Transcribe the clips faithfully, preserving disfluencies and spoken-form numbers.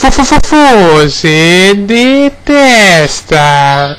Fusi di testa.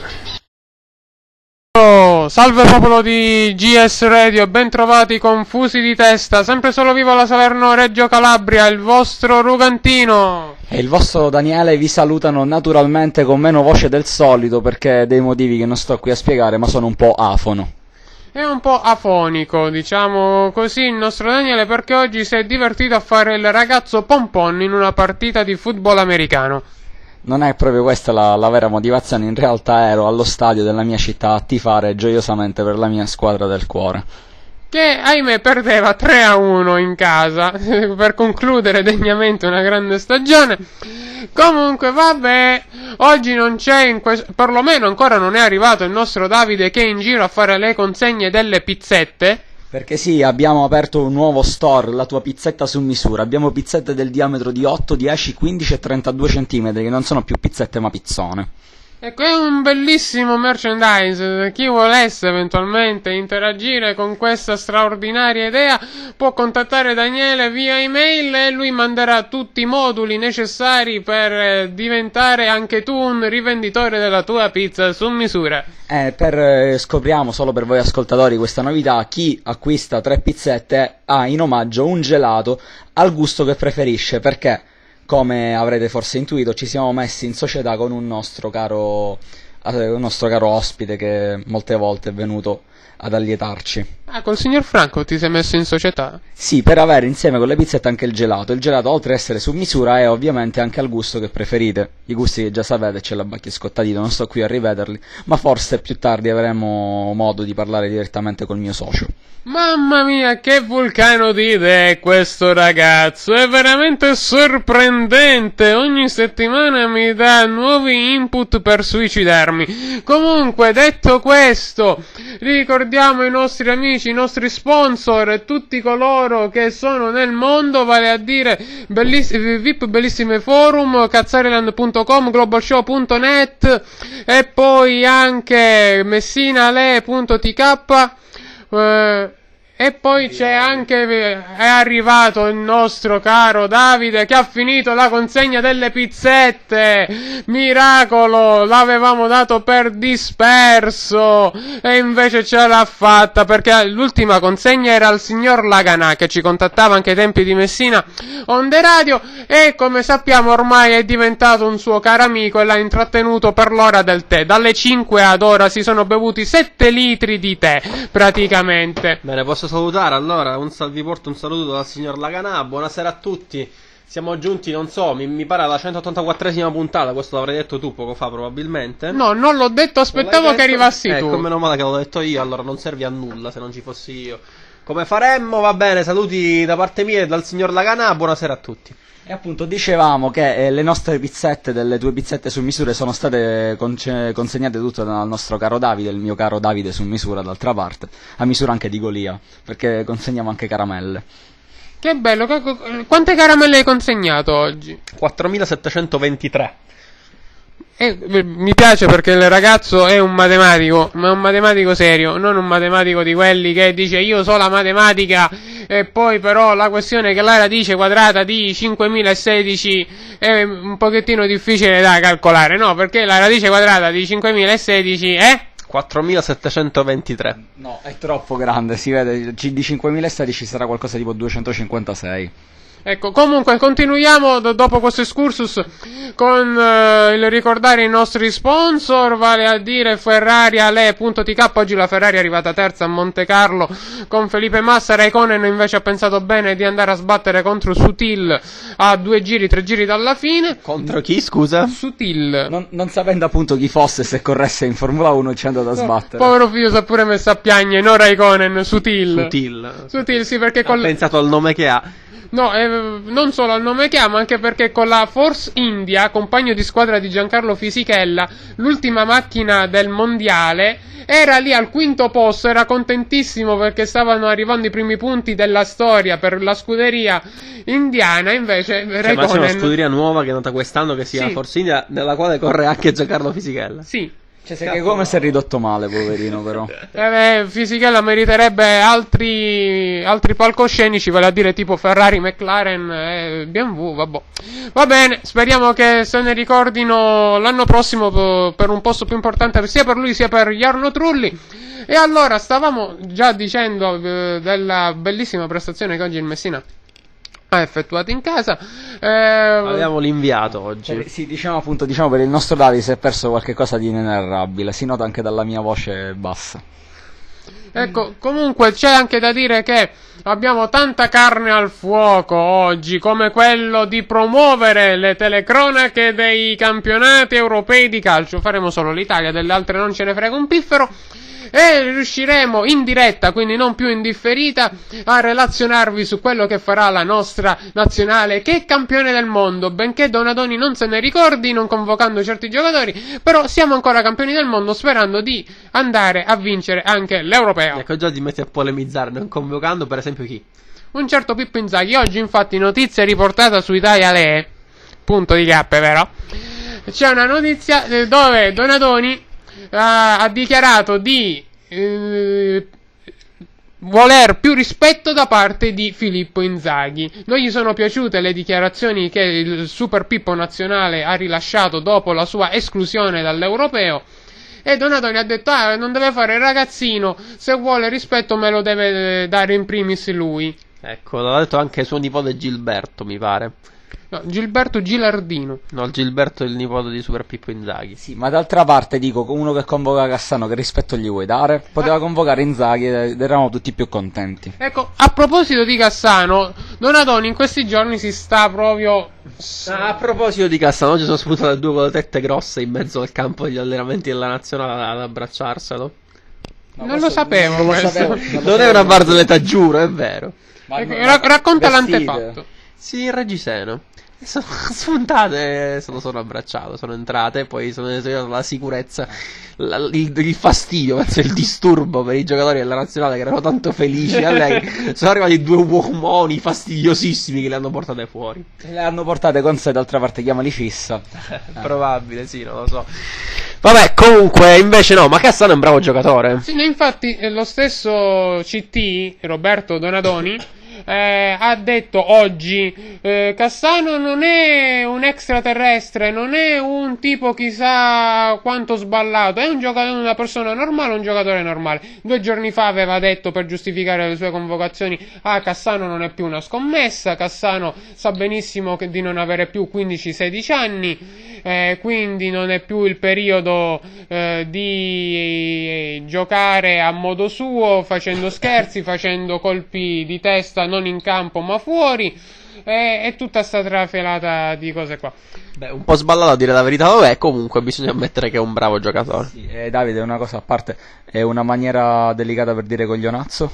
Oh, salve popolo di G S Radio, ben trovati con Fusi di testa, sempre solo vivo la Salerno Reggio Calabria, il vostro Rugantino e il vostro Daniele vi salutano naturalmente con meno voce del solito perché dei motivi che non sto qui a spiegare, ma sono un po' afono. È un po' afonico, diciamo così, il nostro Daniele, perché oggi si è divertito a fare il ragazzo pompon in una partita di football americano. Non è proprio questa la, la vera motivazione, in realtà ero allo stadio della mia città a tifare gioiosamente per la mia squadra del cuore, che ahimè perdeva tre a uno in casa per concludere degnamente una grande stagione. Comunque vabbè, oggi non c'è in questo, perlomeno ancora non è arrivato il nostro Davide, che è in giro a fare le consegne delle pizzette. Perché sì, abbiamo aperto un nuovo store, la tua pizzetta su misura. Abbiamo pizzette del diametro di otto, dieci, quindici e trentadue centimetri, che non sono più pizzette ma pizzone. Ecco, è un bellissimo merchandise. Chi volesse eventualmente interagire con questa straordinaria idea può contattare Daniele via email e lui manderà tutti i moduli necessari per eh, diventare anche tu un rivenditore della tua pizza su misura. Eh, per eh, scopriamo solo per voi ascoltatori questa novità: chi acquista tre pizzette ha in omaggio un gelato al gusto che preferisce, perché come avrete forse intuito ci siamo messi in società con un nostro caro eh, un nostro caro ospite che molte volte è venuto ad allietarci. Ah, col signor Franco ti sei messo in società? Sì, per avere insieme con le pizzette anche il gelato. Il gelato, oltre ad essere su misura, è ovviamente anche al gusto che preferite. I gusti che già sapete, c'è la Bacchi Scottadito, non sto qui a ripeterli, ma forse più tardi avremo modo di parlare direttamente col mio socio. Mamma mia, che vulcano di idee questo ragazzo, è veramente sorprendente, ogni settimana mi dà nuovi input per suicidarmi. Comunque, detto questo, ricordiamo i nostri amici, i nostri sponsor e tutti coloro che sono nel mondo, vale a dire belliss- V I P Bellissime Forum, Cazzariland punto com, Globalshow punto net e poi anche messinale punto t k. Uh, e poi c'è anche, è arrivato il nostro caro Davide che ha finito la consegna delle pizzette, miracolo, l'avevamo dato per disperso e invece ce l'ha fatta, perché l'ultima consegna era al signor Laganà che ci contattava anche ai tempi di Messina Onde Radio e come sappiamo ormai è diventato un suo caro amico e l'ha intrattenuto per l'ora del tè. Dalle cinque ad ora si sono bevuti sette litri di tè praticamente. Bene, posso salutare allora, un sal- vi porto un saluto dal signor Laganà, buonasera a tutti. Siamo giunti, non so, mi, mi pare alla centottantaquattresima puntata, questo l'avrei detto tu poco fa probabilmente. No, non l'ho detto, aspettavo che arrivassi ecco, tu. Ecco, meno male che l'ho detto io, allora non serve a nulla se non ci fossi io. Come faremmo? Va bene, saluti da parte mia e dal signor Laganà, buonasera a tutti. E appunto dicevamo che eh, le nostre pizzette, delle tue pizzette su misura, sono state conce- consegnate tutte dal nostro caro Davide, il mio caro Davide su misura d'altra parte, a misura anche di Golia, perché consegniamo anche caramelle. Che bello, quante caramelle hai consegnato oggi? quattromilasettecentoventitré. Eh, mi piace perché il ragazzo è un matematico, ma è un matematico serio, non un matematico di quelli che dice io so la matematica e poi però la questione è che la radice quadrata di cinquemilasedici è un pochettino difficile da calcolare, no? Perché la radice quadrata di cinquemilasedici è quattromilasettecentoventitré. No, è troppo grande, si vede, di cinquemilasedici sarà qualcosa tipo duecentocinquantasei. Ecco, comunque continuiamo do- dopo questo excursus con uh, il ricordare i nostri sponsor, vale a dire Ferrari Ale punto t k. Oggi la Ferrari è arrivata terza a Monte Carlo con Felipe Massa. Raikkonen invece ha pensato bene di andare a sbattere contro Sutil a due giri, tre giri dalla fine. Contro chi, scusa? Sutil. Non, non sapendo appunto chi fosse, se corresse in Formula uno, ci è andato a No, sbattere. povero figlio si è pure messo a piangere, no Raikkonen, Sutil. Sutil. Sutil, sì, perché Ha col... pensato al nome che ha. No, eh, non solo al nome che ha, ma anche perché con la Force India, compagno di squadra di Giancarlo Fisichella, l'ultima macchina del mondiale, era lì al quinto posto, era contentissimo perché stavano arrivando i primi punti della storia per la scuderia indiana, invece Cioè, Raikkonen... ma c'è una scuderia nuova che è nata quest'anno che si chiama Sì. Force India, nella quale corre anche Giancarlo Fisichella. Sì. Cioè, se che come si è ridotto male, poverino, però. Eh, Fisichella meriterebbe altri, altri palcoscenici, vale a dire tipo Ferrari, McLaren e B M W, vabbè. Va bene, speriamo che se ne ricordino l'anno prossimo per un posto più importante sia per lui sia per Jarno Trulli. E allora, stavamo già dicendo eh, della bellissima prestazione che oggi il Messina ha effettuato in casa. Eh, Avevamo l'inviato oggi. Cioè, sì, diciamo appunto, diciamo per il nostro Davide si è perso qualche cosa di inenarrabile, si nota anche dalla mia voce bassa. Ecco, comunque c'è anche da dire che abbiamo tanta carne al fuoco oggi, come quello di promuovere le telecronache dei campionati europei di calcio. Faremo solo l'Italia, delle altre non ce ne frega un piffero. E riusciremo in diretta, quindi non più in differita, a relazionarvi su quello che farà la nostra nazionale, che è campione del mondo, benché Donadoni non se ne ricordi, non convocando certi giocatori, però siamo ancora campioni del mondo, sperando di andare a vincere anche l'Europeo. Ecco, già ti metti a polemizzare, non convocando per esempio chi? Un certo Pippo Inzaghi. Oggi infatti notizia riportata su Italia Le, punto di cappe, vero? C'è una notizia dove Donadoni ha, ha dichiarato di eh, voler più rispetto da parte di Filippo Inzaghi. Non gli sono piaciute le dichiarazioni che il Super Pippo nazionale ha rilasciato dopo la sua esclusione dall'Europeo, e Donadoni ha detto: ah, non deve fare il ragazzino, se vuole rispetto me lo deve dare in primis lui. Ecco, l'ha detto anche suo nipote Gilberto, mi pare. No, Gilberto Gilardino. No, Gilberto è il nipote di Super Pippo Inzaghi. Sì, ma d'altra parte dico, uno che convoca Cassano, che rispetto gli vuoi dare? Poteva convocare Inzaghi ed eravamo tutti più contenti. Ecco, a proposito di Cassano, Donadoni in questi giorni si sta proprio... Ah, a proposito di Cassano, oggi sono sputate due colotette grosse in mezzo al campo degli allenamenti della nazionale ad abbracciarselo. No, non lo sapevo, non, lo sapevo, non, non, non è una barzelletta, giuro, è vero. Ma, ecco, ma, racconta vestite. L'antefatto. Sì, il Reggiseno. Sono spuntate, sono, sono abbracciato, sono entrate, poi sono eseguito la sicurezza, la, il, il fastidio, penso il disturbo per i giocatori della nazionale che erano tanto felici a lei. Sono arrivati due uomoni fastidiosissimi che le hanno portate fuori. Le hanno portate con sé, d'altra parte chiamali fissa. Probabile, sì, non lo so. Vabbè, comunque, invece no, ma Cassano è un bravo giocatore. Sì, infatti lo stesso C T, Roberto Donadoni, Eh, ha detto oggi eh, Cassano non è un extraterrestre, non è un tipo chissà quanto sballato, è un giocatore, una persona normale, un giocatore normale. Due giorni fa aveva detto, per giustificare le sue convocazioni: ah, Cassano non è più una scommessa, Cassano sa benissimo che di non avere più quindici sedici anni, eh, quindi non è più il periodo eh, di giocare a modo suo, facendo scherzi, facendo colpi di testa non in campo ma fuori, e, e tutta sta trafelata di cose qua. Beh, un po' sballato a dire la verità, vabbè, comunque bisogna ammettere che è un bravo giocatore. Sì, eh, Davide, una cosa a parte, è una maniera delicata per dire coglionazzo?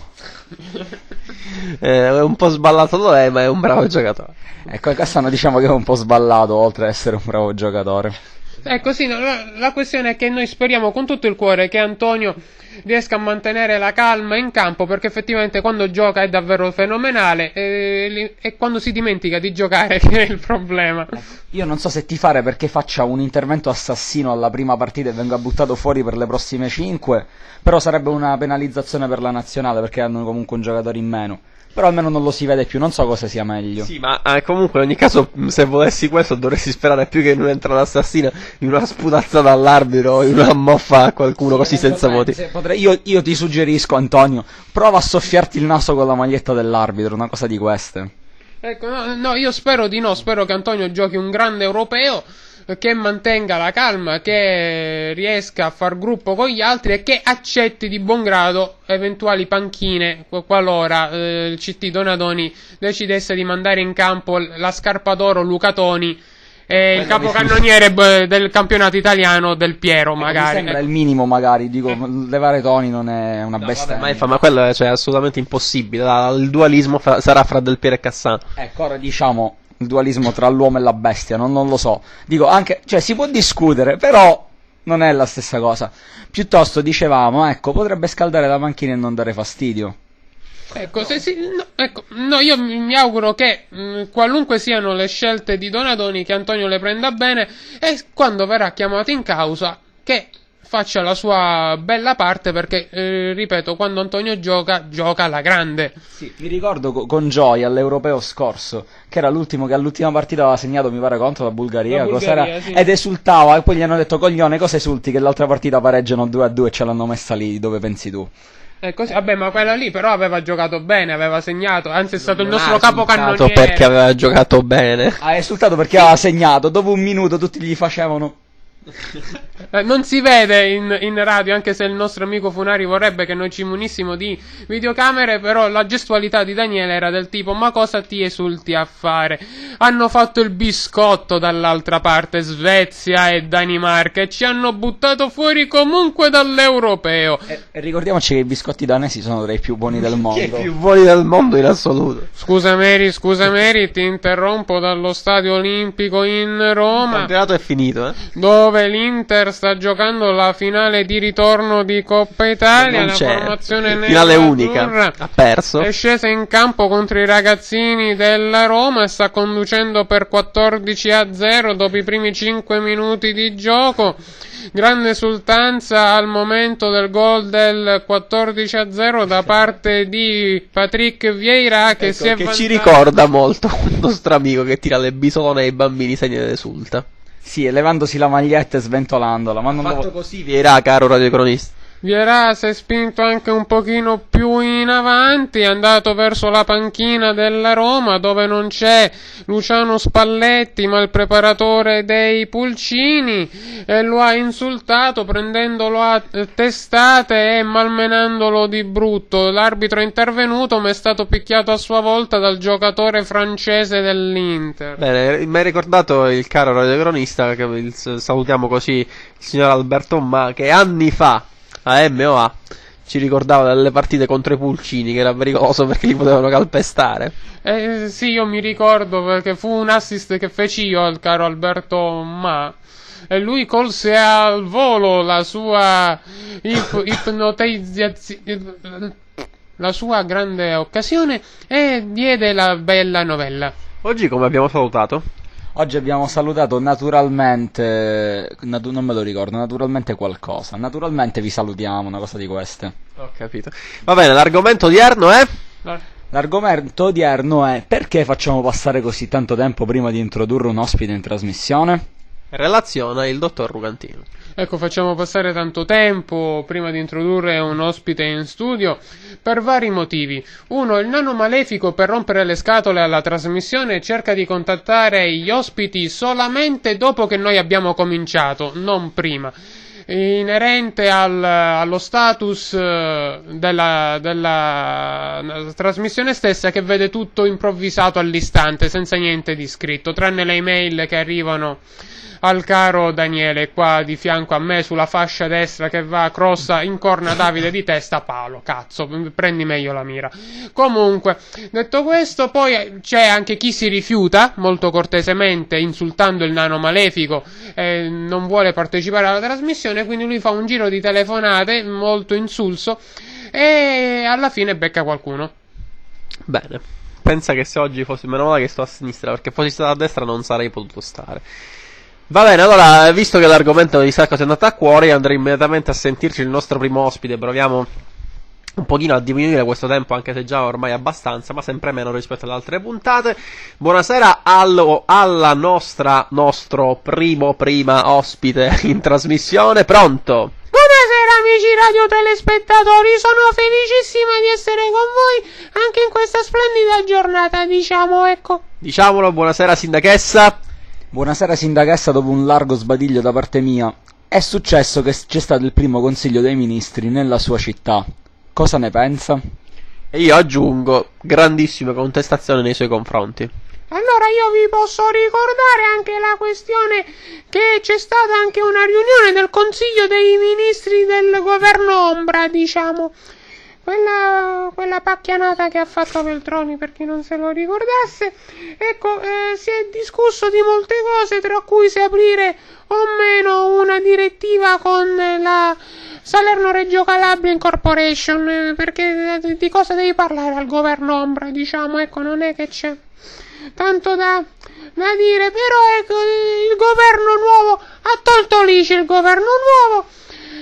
eh, è un po' sballato lo è, ma è un bravo giocatore. Ecco, Cassano diciamo che è un po' sballato, oltre ad essere un bravo giocatore. Ecco, sì, no, la, la questione è che noi speriamo con tutto il cuore che Antonio riesca a mantenere la calma in campo, perché effettivamente quando gioca è davvero fenomenale, e, e quando si dimentica di giocare che è il problema. Io non so se tifare perché faccia un intervento assassino alla prima partita e venga buttato fuori per le prossime cinque, però sarebbe una penalizzazione per la nazionale perché hanno comunque un giocatore in meno. Però almeno non lo si vede più, non so cosa sia meglio. Sì, ma eh, comunque in ogni caso, se volessi questo dovresti sperare più che in un'entrata assassina, in una sputazzata all'arbitro, in una moffa a qualcuno, sì, così senza motivo. Potrei, io, io ti suggerisco, Antonio, prova a soffiarti il naso con la maglietta dell'arbitro, una cosa di queste. Ecco, no, no, io spero di no, spero che Antonio giochi un grande europeo, che mantenga la calma, che riesca a far gruppo con gli altri e che accetti di buon grado eventuali panchine qualora eh, il C T Donadoni decidesse di mandare in campo la scarpa d'oro Luca Toni e il capocannoniere b- del campionato italiano Del Piero, magari. Mi sembra il minimo, magari, dico, levare Toni non è una No, bestia. vabbè, ma, fa, ma quello è, cioè, assolutamente impossibile, la, il dualismo fra, sarà fra Del Piero e Cassano. Ecco, ora diciamo il dualismo tra l'uomo e la bestia, non, non lo so. Dico anche, cioè si può discutere, però non è la stessa cosa. Piuttosto dicevamo, ecco, potrebbe scaldare la panchina e non dare fastidio. Ecco, se si, no, ecco, no, io mi, mi auguro che mh, qualunque siano le scelte di Donadoni, che Antonio le prenda bene, e quando verrà chiamato in causa, che faccia la sua bella parte, perché eh, ripeto, quando Antonio gioca, gioca alla grande. Sì, mi ricordo co- con gioia all'Europeo scorso, che era l'ultimo che all'ultima partita aveva segnato, mi pare, contro la Bulgaria, La cos'era? Bulgaria, sì. Ed esultava, e poi gli hanno detto: coglione, cosa esulti che l'altra partita pareggiano due a due e ce l'hanno messa lì dove pensi tu. E così, vabbè, ma quello lì però aveva giocato bene, aveva segnato, anzi è stato il Non nostro ha capocannoniere. esultato perché aveva giocato bene. Ha esultato perché aveva segnato, dopo un minuto tutti gli facevano... Eh, non si vede in, in radio, anche se il nostro amico Funari vorrebbe che noi ci munissimo di videocamere, però la gestualità di Daniele era del tipo: ma cosa ti esulti a fare? Hanno fatto il biscotto dall'altra parte, Svezia e Danimarca, e ci hanno buttato fuori comunque dall'Europeo. E, e ricordiamoci che i biscotti danesi sono tra i più buoni del mondo. Che è più buoni del mondo in assoluto. Scusa Mary, scusa Mary, ti interrompo dallo Stadio Olimpico in Il Roma, campionato è finito, eh. dove l'Inter sta giocando la finale di ritorno di Coppa Italia. Non La c'è. formazione Finale nerazzurra unica. Ha perso. è scesa in campo contro i ragazzini della Roma e sta conducendo per quattordici a zero dopo i primi cinque minuti di gioco. Grande esultanza al momento del gol del quattordici a zero da parte di Patrick Vieira, che Ecco, si è che ci vantato- ricorda molto un nostro amico che tira le bisone ai bambini segni ed esulta. Sì, e levandosi la maglietta e sventolandola, ma non Fatto lo... così Vieira, caro radiocronista. Vieira si è spinto anche un pochino più in avanti, è andato verso la panchina della Roma, dove non c'è Luciano Spalletti ma il preparatore dei pulcini, e lo ha insultato prendendolo a testate e malmenandolo di brutto. L'arbitro è intervenuto ma è stato picchiato a sua volta dal giocatore francese dell'Inter. Bene, mi hai ricordato il caro radiocronista, che il- salutiamo così il signor Alberto Ma, che anni fa a M O A ci ricordava delle partite contro i pulcini, che era pericoloso perché li potevano calpestare. Eh, sì, io mi ricordo perché fu un assist che feci io al caro Alberto Ma, e lui colse al volo la sua ip- ipnotizzazione, la sua grande occasione, e diede la bella novella. Oggi come abbiamo salutato? Oggi abbiamo salutato naturalmente, natu- non me lo ricordo, naturalmente qualcosa. Naturalmente vi salutiamo, una cosa di queste. Ho capito. Va bene, l'argomento odierno è... L'argomento odierno è: perché facciamo passare così tanto tempo prima di introdurre un ospite in trasmissione? Relaziona il dottor Rugantino. Ecco, facciamo passare tanto tempo prima di introdurre un ospite in studio per vari motivi. Uno, il nano malefico, per rompere le scatole alla trasmissione, cerca di contattare gli ospiti solamente dopo che noi abbiamo cominciato, non prima, inerente al, allo status eh, della, della trasmissione stessa, che vede tutto improvvisato all'istante, senza niente di scritto, tranne le email che arrivano al caro Daniele qua di fianco a me sulla fascia destra, che va crossa, incorna Davide di testa, Paolo, cazzo, prendi meglio la mira. Comunque, detto questo, poi c'è anche chi si rifiuta molto cortesemente, insultando il nano malefico, e non vuole partecipare alla trasmissione, quindi lui fa un giro di telefonate molto insulso e alla fine becca qualcuno. Bene. Pensa che se oggi fossi... Meno male che sto a sinistra, perché fossi stato a destra non sarei potuto stare. Va bene, allora, visto che l'argomento di Sacco è andato a cuore, andrei immediatamente a sentirci il nostro primo ospite. Proviamo un pochino a diminuire questo tempo, anche se già ormai è abbastanza, ma sempre meno rispetto alle altre puntate. Buonasera allo, alla nostra, nostro primo prima ospite in trasmissione. Pronto? Buonasera amici radiotelespettatori, sono felicissima di essere con voi anche in questa splendida giornata, diciamo, ecco. Diciamolo, buonasera sindachessa. Buonasera sindachessa, dopo un largo sbadiglio da parte mia. È successo che c'è stato il primo consiglio dei ministri nella sua città. Cosa ne pensa? E io aggiungo grandissime contestazioni nei suoi confronti. Allora io vi posso ricordare anche la questione che c'è stata anche una riunione del Consiglio dei Ministri del governo ombra, diciamo. Quella, quella pacchianata che ha fatto Veltroni, per chi non se lo ricordasse. Ecco, eh, si è discusso di molte cose, tra cui se aprire o meno una direttiva con la Salerno-Reggio Calabria Incorporation, eh, perché di, di cosa devi parlare al governo ombra, diciamo, ecco, non è che c'è tanto da, da dire, però ecco, il governo nuovo ha tolto l'I C I, il governo nuovo,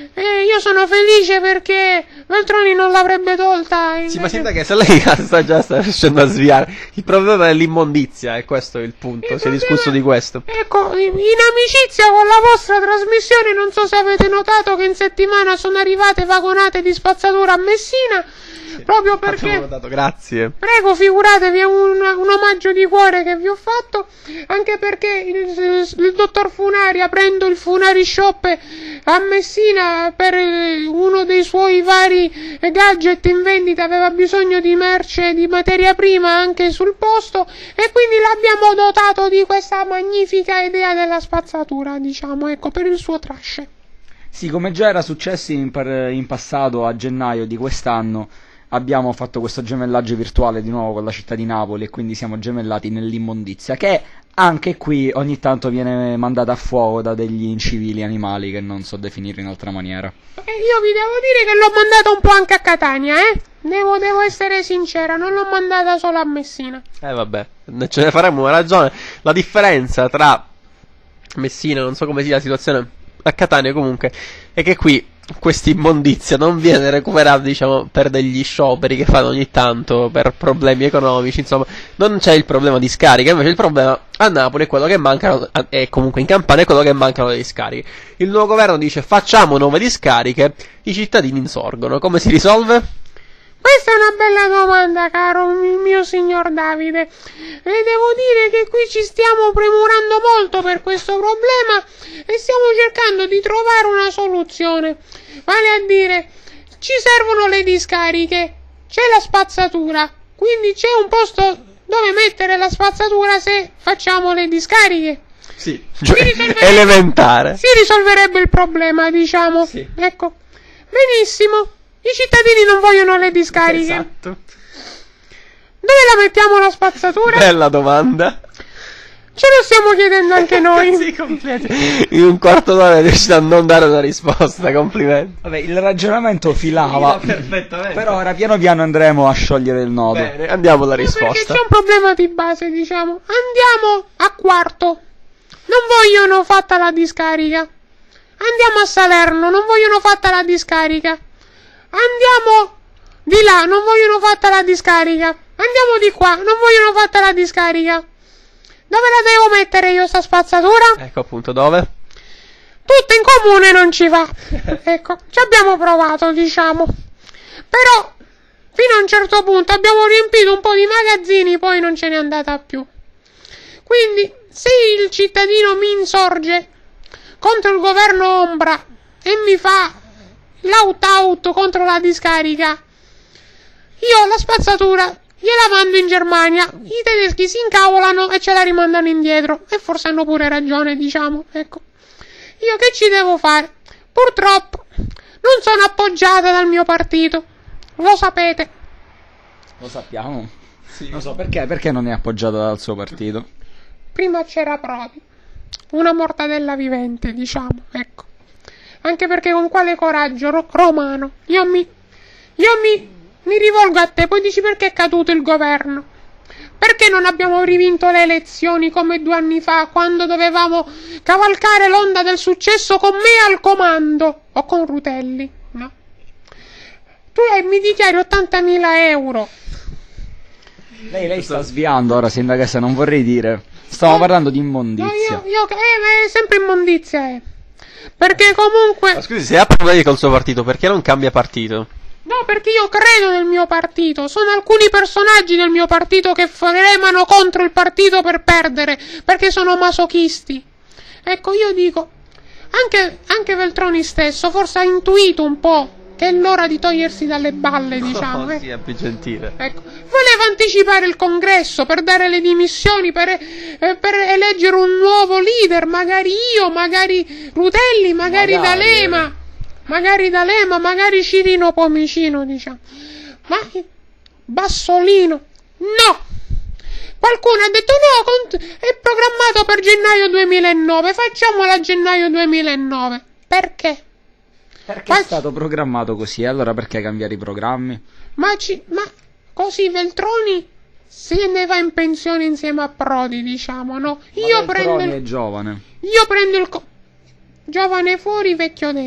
E io sono felice perché Veltroni non l'avrebbe tolta. Sì, invece... ma sembra che se lei sta già sta riuscendo a sviare. Il problema è l'immondizia, e questo è il punto. Il Si è problema- discusso di questo. Ecco, in amicizia con la vostra trasmissione, non so se avete notato che in settimana sono arrivate vagonate di spazzatura a Messina, proprio perché... Abbiamo notato, grazie. Prego, figuratevi, è un, un omaggio di cuore che vi ho fatto, anche perché il, il dottor Funari, aprendo il Funari Shop a Messina per eh, uno dei suoi vari eh, gadget in vendita, aveva bisogno di merce, di materia prima anche sul posto, e quindi l'abbiamo dotato di questa magnifica idea della spazzatura, diciamo, ecco, per il suo trash. Sì, come già era successo in, par- in passato, a gennaio di quest'anno, abbiamo fatto questo gemellaggio virtuale di nuovo con la città di Napoli, e quindi siamo gemellati nell'immondizia, che anche qui ogni tanto viene mandata a fuoco da degli incivili animali che non so definire in altra maniera. E io vi devo dire che l'ho mandata un po' anche a Catania, eh? Devo, devo essere sincera, non l'ho mandata solo a Messina. Eh vabbè, ce ne faremo una ragione. La differenza tra Messina, non so come sia la situazione a Catania comunque, è che qui questa immondizia non viene recuperata, diciamo, per degli scioperi che fanno ogni tanto per problemi economici, insomma, non c'è il problema di scarica. Invece il problema a Napoli è quello che mancano, e comunque in Campania è quello che mancano le discariche. Il nuovo governo dice facciamo nuove discariche, i cittadini insorgono. Come si risolve? Questa è una bella domanda, caro il mio signor Davide, e devo dire che qui ci stiamo premurando molto per questo problema e stiamo cercando di trovare una soluzione. Vale a dire, ci servono le discariche, c'è la spazzatura, quindi c'è un posto dove mettere la spazzatura se facciamo le discariche. Sì, cioè, elementare. Si risolverebbe il problema, diciamo. Sì. Ecco, benissimo. I cittadini non vogliono le discariche. Esatto. Dove la mettiamo la spazzatura? Bella domanda. Ce lo stiamo chiedendo anche noi. Sì, complimenti. In un quarto d'ora è riuscito a non dare una risposta, complimenti. Vabbè, il ragionamento filava, Fila perfettamente. però ora piano piano andremo a sciogliere il nodo. Bene, andiamo alla Perché risposta. c'è un problema di base, diciamo. Andiamo a Quarto. Non vogliono fatta la discarica. Andiamo a Salerno. Non vogliono fatta la discarica. Andiamo di là. Non vogliono fatta la discarica. Andiamo di qua. Non vogliono fatta la discarica. Dove la devo mettere io sta spazzatura? Ecco appunto dove. Tutto in comune non ci va. Ecco, ci abbiamo provato, diciamo. Però, fino a un certo punto abbiamo riempito un po' di magazzini, poi non ce n'è andata più. Quindi, se il cittadino mi insorge contro il governo ombra e mi fa l'out-out contro la discarica, io la spazzatura gliela mando in Germania, i tedeschi si incavolano e ce la rimandano indietro, e forse hanno pure ragione, diciamo, ecco. Io che ci devo fare? Purtroppo non sono appoggiata dal mio partito, lo sapete. Lo sappiamo. Sì. Non so perché, perché non è appoggiata dal suo partito. Prima c'era Prodi, una mortadella vivente, diciamo, ecco. Anche perché con quale coraggio, ro- Romano, io mi io mi mi rivolgo a te, poi dici perché è caduto il governo? Perché non abbiamo rivinto le elezioni come due anni fa, quando dovevamo cavalcare l'onda del successo con me al comando, o con Rutelli, no? Tu eh, mi dichiari ottantamila euro. Lei, lei sta sviando ora, sindacessa, non vorrei dire. Stiamo Eh, parlando di No, immondizia. io, io, eh, è sempre immondizia, eh. Perché comunque... Ma scusi, se ha problemi col suo partito, perché non cambia partito? No, perché io credo nel mio partito. Sono alcuni personaggi del mio partito che fremano contro il partito per perdere, perché sono masochisti. Ecco, io dico, anche, anche Veltroni stesso forse ha intuito un po' che è l'ora di togliersi dalle balle, diciamo. Oh, eh. sì, è più gentile. Ecco, voleva anticipare il congresso per dare le dimissioni, per, eh, per eleggere un nuovo leader, magari io, magari Rutelli, magari, Magari, D'Alema, magari D'Alema, magari Cirino Pomicino, diciamo. Ma Bassolino, no! Qualcuno ha detto no, cont- è programmato per gennaio duemilanove, facciamolo a gennaio duemilanove. Perché? Perché Ma- è stato programmato così? Allora perché cambiare i programmi? Ma, ci, ma così Veltroni se ne va in pensione insieme a Prodi, diciamo, no? Io Ma prendo Veltroni il, è giovane. io prendo il co- giovane fuori, vecchio dentro.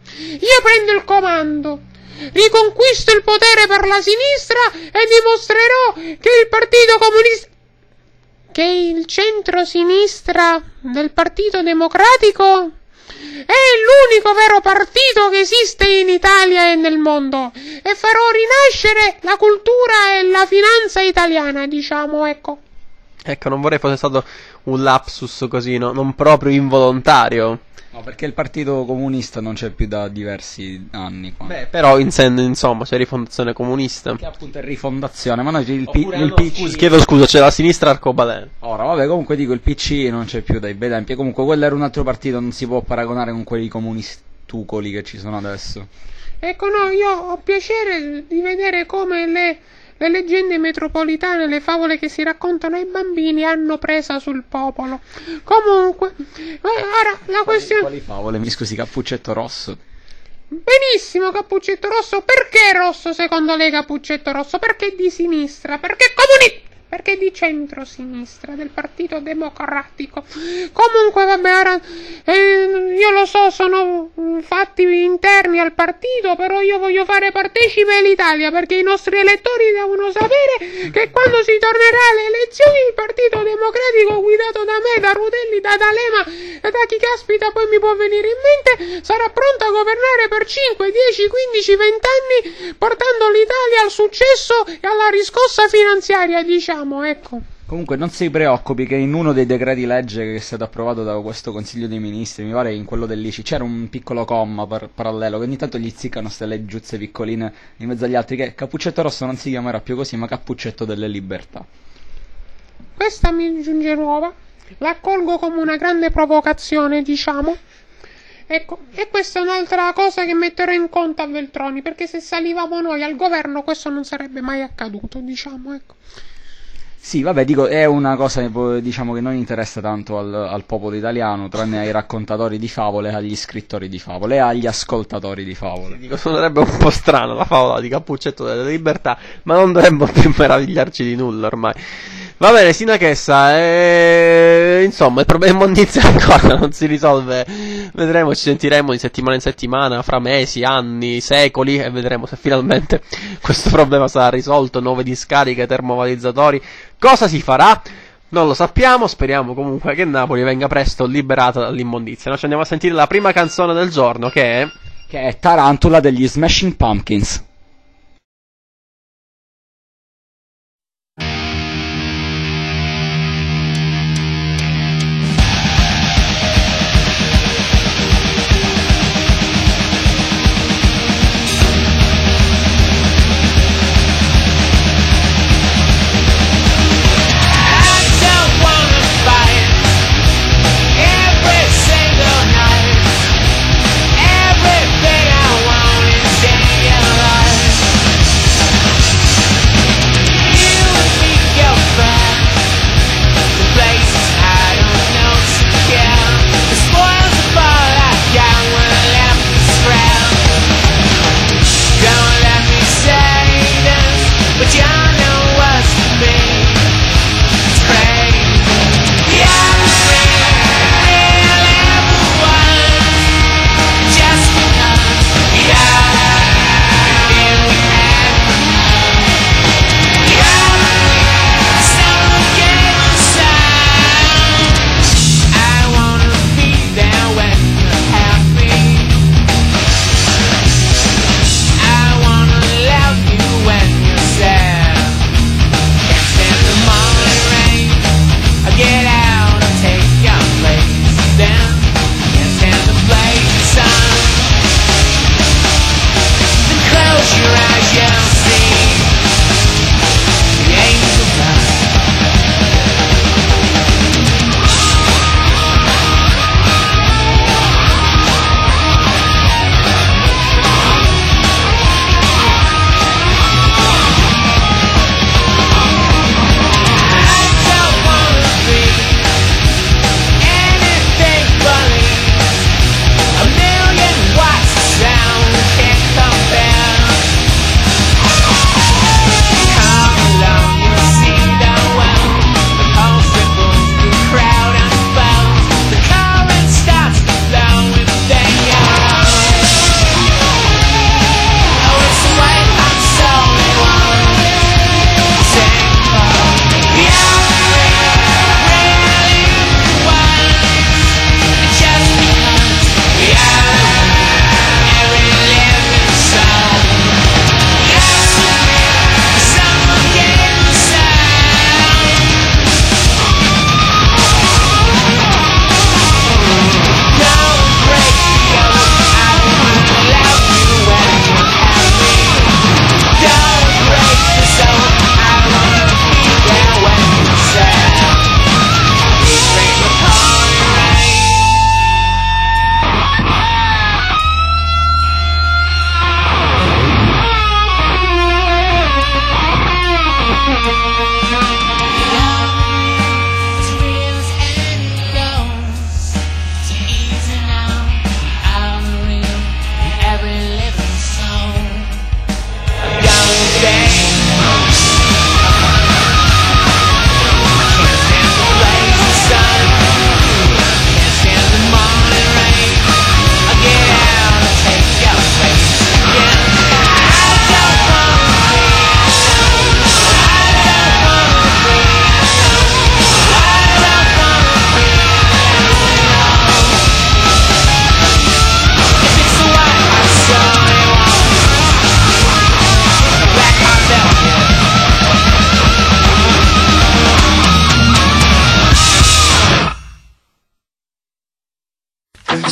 Io prendo il comando, riconquisto il potere per la sinistra e dimostrerò che il Partito Comunista, che il centro-sinistra del Partito Democratico è l'unico vero partito che esiste in Italia e nel mondo, e farò rinascere la cultura e la finanza italiana, diciamo, ecco. Ecco, non vorrei fosse stato un lapsus così, no? Non proprio involontario. No, perché il Partito Comunista non c'è più da diversi anni qua. Beh, però in sen- insomma c'è rifondazione comunista. Che appunto è rifondazione, ma noi il, P- Oppure, il no, P C... scusi, chiedo scusa, c'è la sinistra arcobaleno. Ora, vabbè, comunque dico, il P C non c'è più dai bei tempi. Comunque quello era un altro partito, non si può paragonare con quelli comunistucoli che ci sono adesso. Ecco, no, io ho piacere di vedere come le, le leggende metropolitane, le favole che si raccontano ai bambini hanno presa sul popolo. Comunque, eh, ora la questione... Quali favole? Mi scusi, Cappuccetto Rosso. Benissimo, Cappuccetto Rosso. Perché rosso secondo lei, Cappuccetto Rosso? Perché di sinistra? Perché comunista? Perché di centro-sinistra, del Partito Democratico. Comunque, vabbè, ora eh, io lo so, sono mm, fatti interni al partito, però io voglio fare partecipe l'Italia, perché i nostri elettori devono sapere che quando si tornerà alle elezioni il Partito Democratico guidato da me, da Rutelli, da D'Alema e da chi caspita poi mi può venire in mente, sarà pronto a governare per cinque, dieci, quindici, venti anni, portando l'Italia al successo e alla riscossa finanziaria, diciamo. Ecco. Comunque non si preoccupi che in uno dei decreti legge che è stato approvato da questo Consiglio dei Ministri, mi pare in quello dell'I C I, c'era un piccolo comma par- parallelo che ogni tanto gli ziccano ste leggiuzze piccoline in mezzo agli altri, che Cappuccetto Rosso non si chiamerà più così ma Cappuccetto delle Libertà. Questa mi giunge nuova, la accolgo come una grande provocazione, diciamo. Ecco, e questa è un'altra cosa che metterò in conto a Veltroni, perché se salivamo noi al governo questo non sarebbe mai accaduto, diciamo, ecco. Sì, vabbè, dico, è una cosa diciamo che non interessa tanto al, al popolo italiano, tranne ai raccontatori di favole, agli scrittori di favole e agli ascoltatori di favole. Dico, suonerebbe un po' strano la favola di Cappuccetto delle Libertà, ma non dovremmo più meravigliarci di nulla ormai. Va bene, Sina Chessa, e... insomma il problema immondizia ancora non si risolve, vedremo, ci sentiremo di settimana in settimana, fra mesi, anni, secoli, e vedremo se finalmente questo problema sarà risolto, nuove discariche, termovalorizzatori, cosa si farà? Non lo sappiamo, speriamo comunque che Napoli venga presto liberata dall'immondizia. Noi ci andiamo a sentire la prima canzone del giorno, che è... Che è Tarantula degli Smashing Pumpkins. Everything I want is staying alive.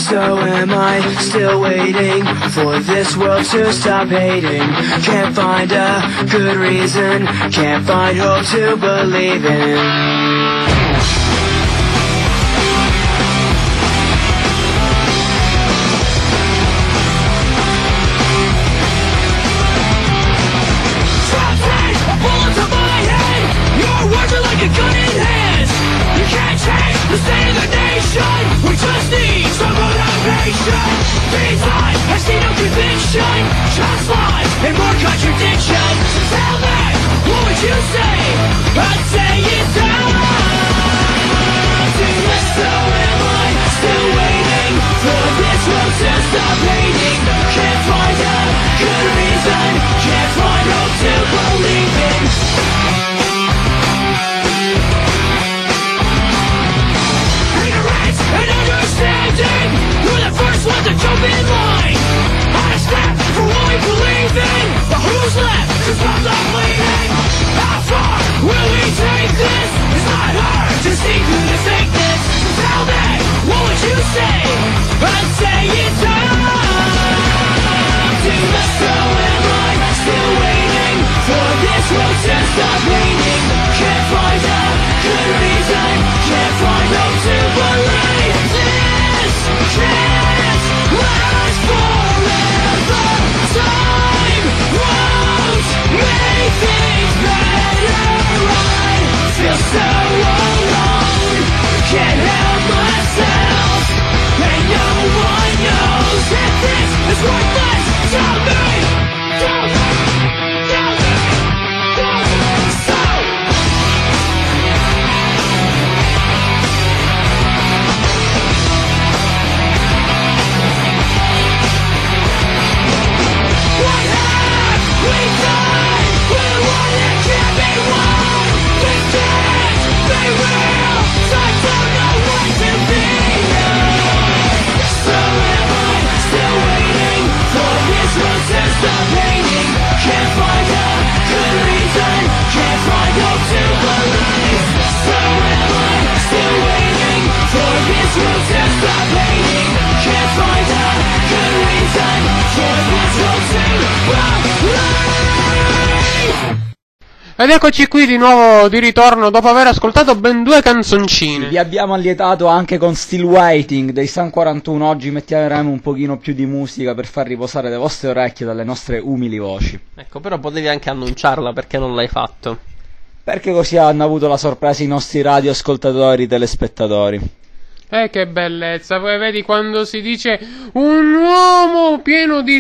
So am I still waiting for this world to stop hating? Can't find a good reason, can't find hope to believe in. Words are like a gun in hands. You can't change the state of the nation. We just need some motivation. These lies, I see no conviction. Just lies and more contradiction. So tell me, what would you say? I'd say it's time to let. So am I still waiting for this world to stop hating? Can't find a good reason, can't find hope to believe in. And understanding, we're the first one to jump in line. On a step for what we believe in. But who's left to stop the bleeding? How far will we take this? It's not hard to see through the fakeness. So tell me, what would you say? I'd say it's time to let. So am I still waiting for this world to stop raining? Can't find a good reason, can't find hope to believe. This can't last forever. Time won't make things better. I feel so alone, can't help myself, and no one knows that this is worthless. Tell me, tell me, tell me, tell me. So what have we done with what it can't be won? This can't be real, so I don't know what to be. So am I still waiting for this world to stop raining? Can't find a good reason, can't find hope to believe. So am I still waiting for this world to stop raining? Can't find a good reason for this world to believe. Ed eccoci qui di nuovo di ritorno dopo aver ascoltato ben due canzoncine. Vi abbiamo allietato anche con Still Waiting dei Sun quarantuno. Oggi metteremo un pochino più di musica per far riposare le vostre orecchie dalle nostre umili voci. Ecco, però potevi anche annunciarla, perché non l'hai fatto? Perché così hanno avuto la sorpresa i nostri radioascoltatori, telespettatori. Eh, che bellezza, poi vedi quando si dice un uomo pieno di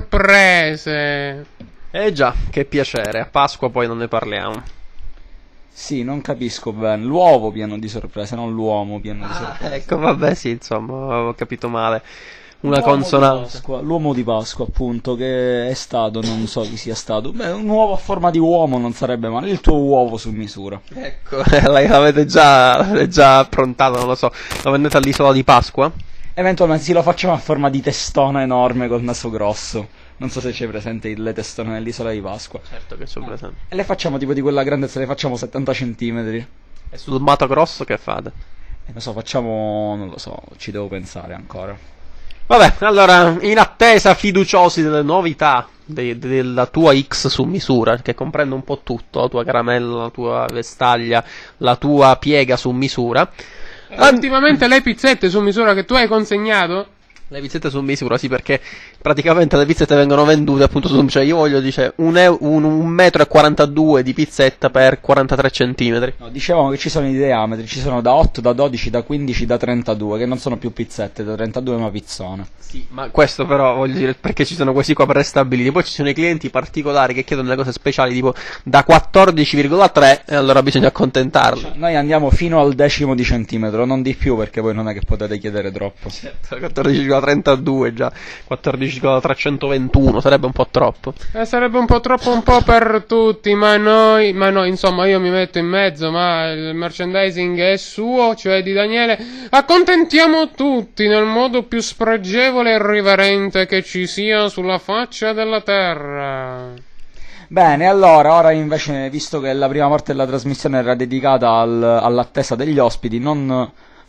sorprese. Eh già, che piacere, a Pasqua poi non ne parliamo. Sì, non capisco bene. L'uovo pieno di sorprese, non l'uomo pieno di sorprese. Ecco, vabbè, sì, insomma, ho capito male. Una L'uomo consonante. di Pasqua, l'uomo di Pasqua, appunto, che è stato, non so chi sia stato. Beh, un uovo a forma di uomo non sarebbe male. Il tuo uovo su misura. Ecco, l'avete già, l'avete già approntato, non lo so. Lo vendete all'isola di Pasqua? Eventualmente sì, lo facciamo a forma di testona enorme col naso grosso. Non so se c'è presente le testone nell'isola di Pasqua. Certo che sono presente. E le facciamo tipo di quella grandezza, le facciamo settanta centimetri. E sul Mato Grosso che fate? E non so, facciamo, non lo so, ci devo pensare ancora. Vabbè, allora, in attesa fiduciosi delle novità de- de- della tua X su misura, che comprende un po' tutto, la tua caramella, la tua vestaglia, la tua piega su misura. Ultimamente le pizzette su misura che tu hai consegnato? Le pizzette su misura, sì, perché praticamente le pizzette vengono vendute appunto su, cioè io voglio, dice, un, e- un, un metro e quarantadue di pizzetta per quarantatré centimetri. No, dicevamo che ci sono i diametri, ci sono da otto, da dodici, da quindici, da trentadue, che non sono più pizzette, da trentadue ma pizzone. Sì, ma questo però voglio dire perché ci sono questi qua prestabiliti. Poi ci sono i clienti particolari che chiedono le cose speciali tipo da quattordici virgola tre e allora bisogna accontentarli. Noi andiamo fino al decimo di centimetro, non di più, perché voi non è che potete chiedere troppo. Certo, quattordici virgola trentadue già, quattordici virgola trecentoventuno sarebbe un po' troppo. Eh, sarebbe un po' troppo un po' per tutti, ma noi, ma noi, insomma, io mi metto in mezzo, ma il merchandising è suo, cioè di Daniele. Accontentiamo tutti nel modo più spregevole e irriverente che ci sia sulla faccia della terra. Bene, allora, ora invece, visto che la prima parte della trasmissione era dedicata al- all'attesa degli ospiti, non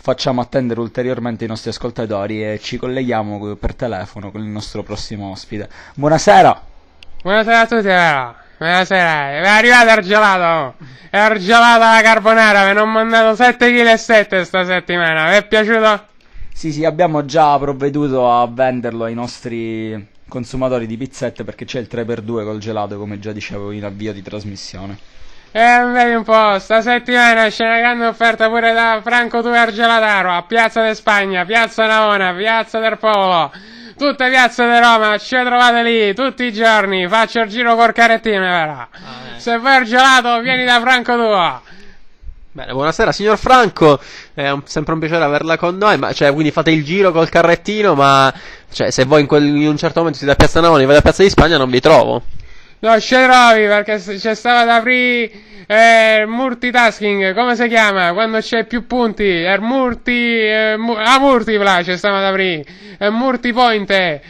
facciamo attendere ulteriormente i nostri ascoltatori e ci colleghiamo per telefono con il nostro prossimo ospite. Buonasera! Buonasera a tutti, vero? Buonasera, è arrivato il gelato. È il gelato alla carbonara, mi hanno mandato sette virgola sette kg sta settimana. Vi è piaciuto? Sì, sì, abbiamo già provveduto a venderlo ai nostri consumatori di pizzette perché c'è il tre per due col gelato, come già dicevo in avvio di trasmissione. Eh, vedi un po', sta settimana c'è una grande offerta pure da Franco Tuer Gelataro a Piazza de Spagna, Piazza Navona, Piazza del Popolo. Tutte piazze di Roma, ci trovate lì tutti i giorni, faccio il giro col carrettino, vero? Ah, se vuoi il gelato, vieni da Franco Tuo. Bene, buonasera signor Franco, è un- sempre un piacere averla con noi, ma cioè, quindi fate il giro col carrettino, ma cioè, se voi in, quel- in un certo momento siete a Piazza Navona e vai a Piazza di Spagna non vi trovo. No, ci trovi perché s- c'è stava da aprire eh, multitasking, come si chiama? Quando c'è più punti, è multi, eh, mu- ah, multipla c'è stava da aprire, è multipoint,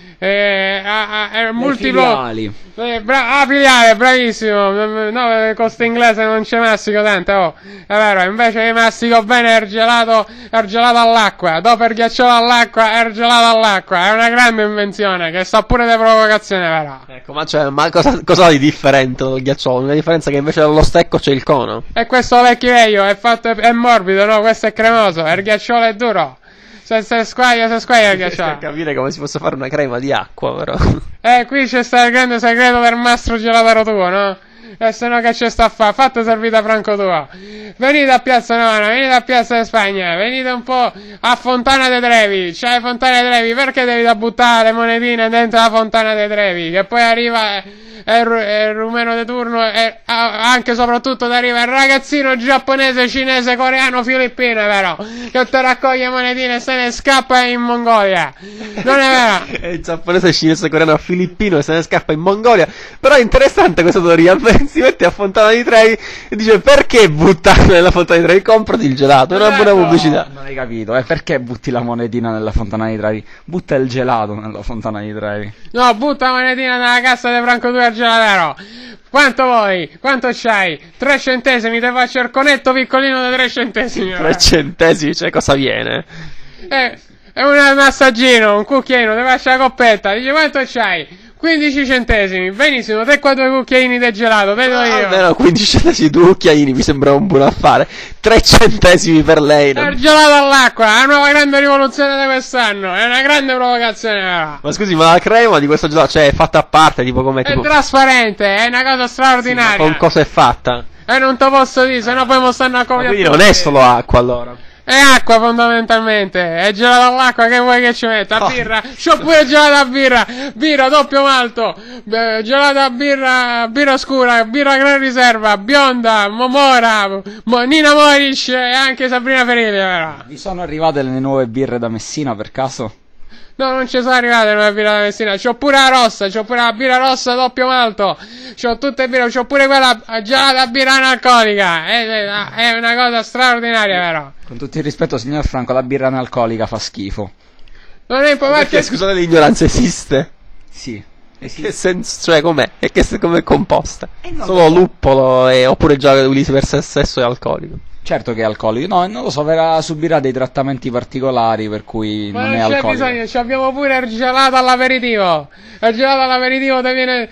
eh, ah, ah, è multiplo. filiali. Eh, bra- ah, filiale, bravissimo. No, con sto inglese non c'è mastico tanto. Oh. È vero, invece che mastico bene il gelato, il gelato all'acqua. Dopo il ghiacciolo all'acqua, il gelato all'acqua. È una grande invenzione che sa pure di provocazione, vero? Ecco, ma, cioè, ma cosa, cosa ha di differente dal ghiacciolo? La differenza è che invece dello stecco c'è il cono. E questo vecchio meglio, è fatto, è morbido, no? Questo è cremoso. Il ghiacciolo è duro. Se se squaglia, se squaglia il Riesco a ghiacciolo. capire come si possa fare una crema di acqua, però. Eh, qui c'è sta il grande segreto del mastro gelataro tuo, no? E se no che c'è sta a fa? Fate servita Franco tuo. Venite a Piazza Navona, venite a Piazza di Spagna, venite un po' a Fontana dei Trevi. C'è Fontana dei Trevi, perché devi da buttare le monetine dentro la Fontana dei Trevi? Che poi arriva è il, ru- è il rumeno di turno e a- anche e soprattutto ti arriva il ragazzino giapponese, cinese, coreano, filippino, è vero? Che ti raccoglie monetine e se ne scappa in Mongolia. Non è vero? È il giapponese, cinese, coreano, filippino e se ne scappa in Mongolia. Però è interessante questa teoria. Si mette a Fontana di Trevi e dice: perché buttare nella Fontana di Trevi? Comprati il gelato, è una buona pubblicità. Non hai capito, eh? Perché butti la monetina nella Fontana di Trevi? Butta il gelato nella Fontana di Trevi. No, butta la monetina nella cassa di Franco due al gelatero. Quanto vuoi? Quanto c'hai? Tre centesimi, te faccio il conetto piccolino di tre centesimi. Tre centesimi, cioè cosa viene? Eh, è un massaggino, un cucchiaino, te faccio la coppetta. Dice quanto c'hai? quindici centesimi, benissimo, te qua due cucchiaini di gelato, te do Ah, io. almeno quindici centesimi, due cucchiaini, mi sembra un buon affare. Tre centesimi per lei. È non- il gelato all'acqua, è una nuova grande rivoluzione di quest'anno, è una grande provocazione, vero? Ma scusi, ma la crema di questo gelato, cioè, è fatta a parte, tipo come... È Tipo... trasparente, è una cosa Sì, ma straordinaria. con cosa è fatta? E non te posso dire, sennò poi mo stanno a Ma copiare. quindi non è solo acqua, allora. È acqua fondamentalmente, è gelato all'acqua, che vuoi che ci metta? Oh. Birra, c'ho pure gelato a birra, birra doppio malto, beh, gelato a birra, birra scura, birra gran riserva, bionda, Momora, Mo- Nina Moric e anche Sabrina Ferilli, vero? Vi sono arrivate le nuove birre da Messina per caso? No, non ci sono arrivate le nuove birre da Messina, c'ho pure la rossa, c'ho pure la birra rossa doppio malto, c'ho tutte birre, c'ho pure quella eh, gelata a birra analcolica, è, è- è una cosa straordinaria, vero? Con tutto il rispetto, signor Franco, la birra analcolica fa schifo. Non è un po' Perché, scusate l'ignoranza, esiste? Sì. Che senso, cioè com'è? E che se- com'è composta? non Solo luppolo e, oppure già lì per sé stesso è alcolico? Certo che è alcolico. No, non lo so, verrà, subirà dei trattamenti particolari per cui Ma non non è c'è alcolico. bisogno, ci abbiamo pure il gelato all'aperitivo. Il gelato all'aperitivo te viene.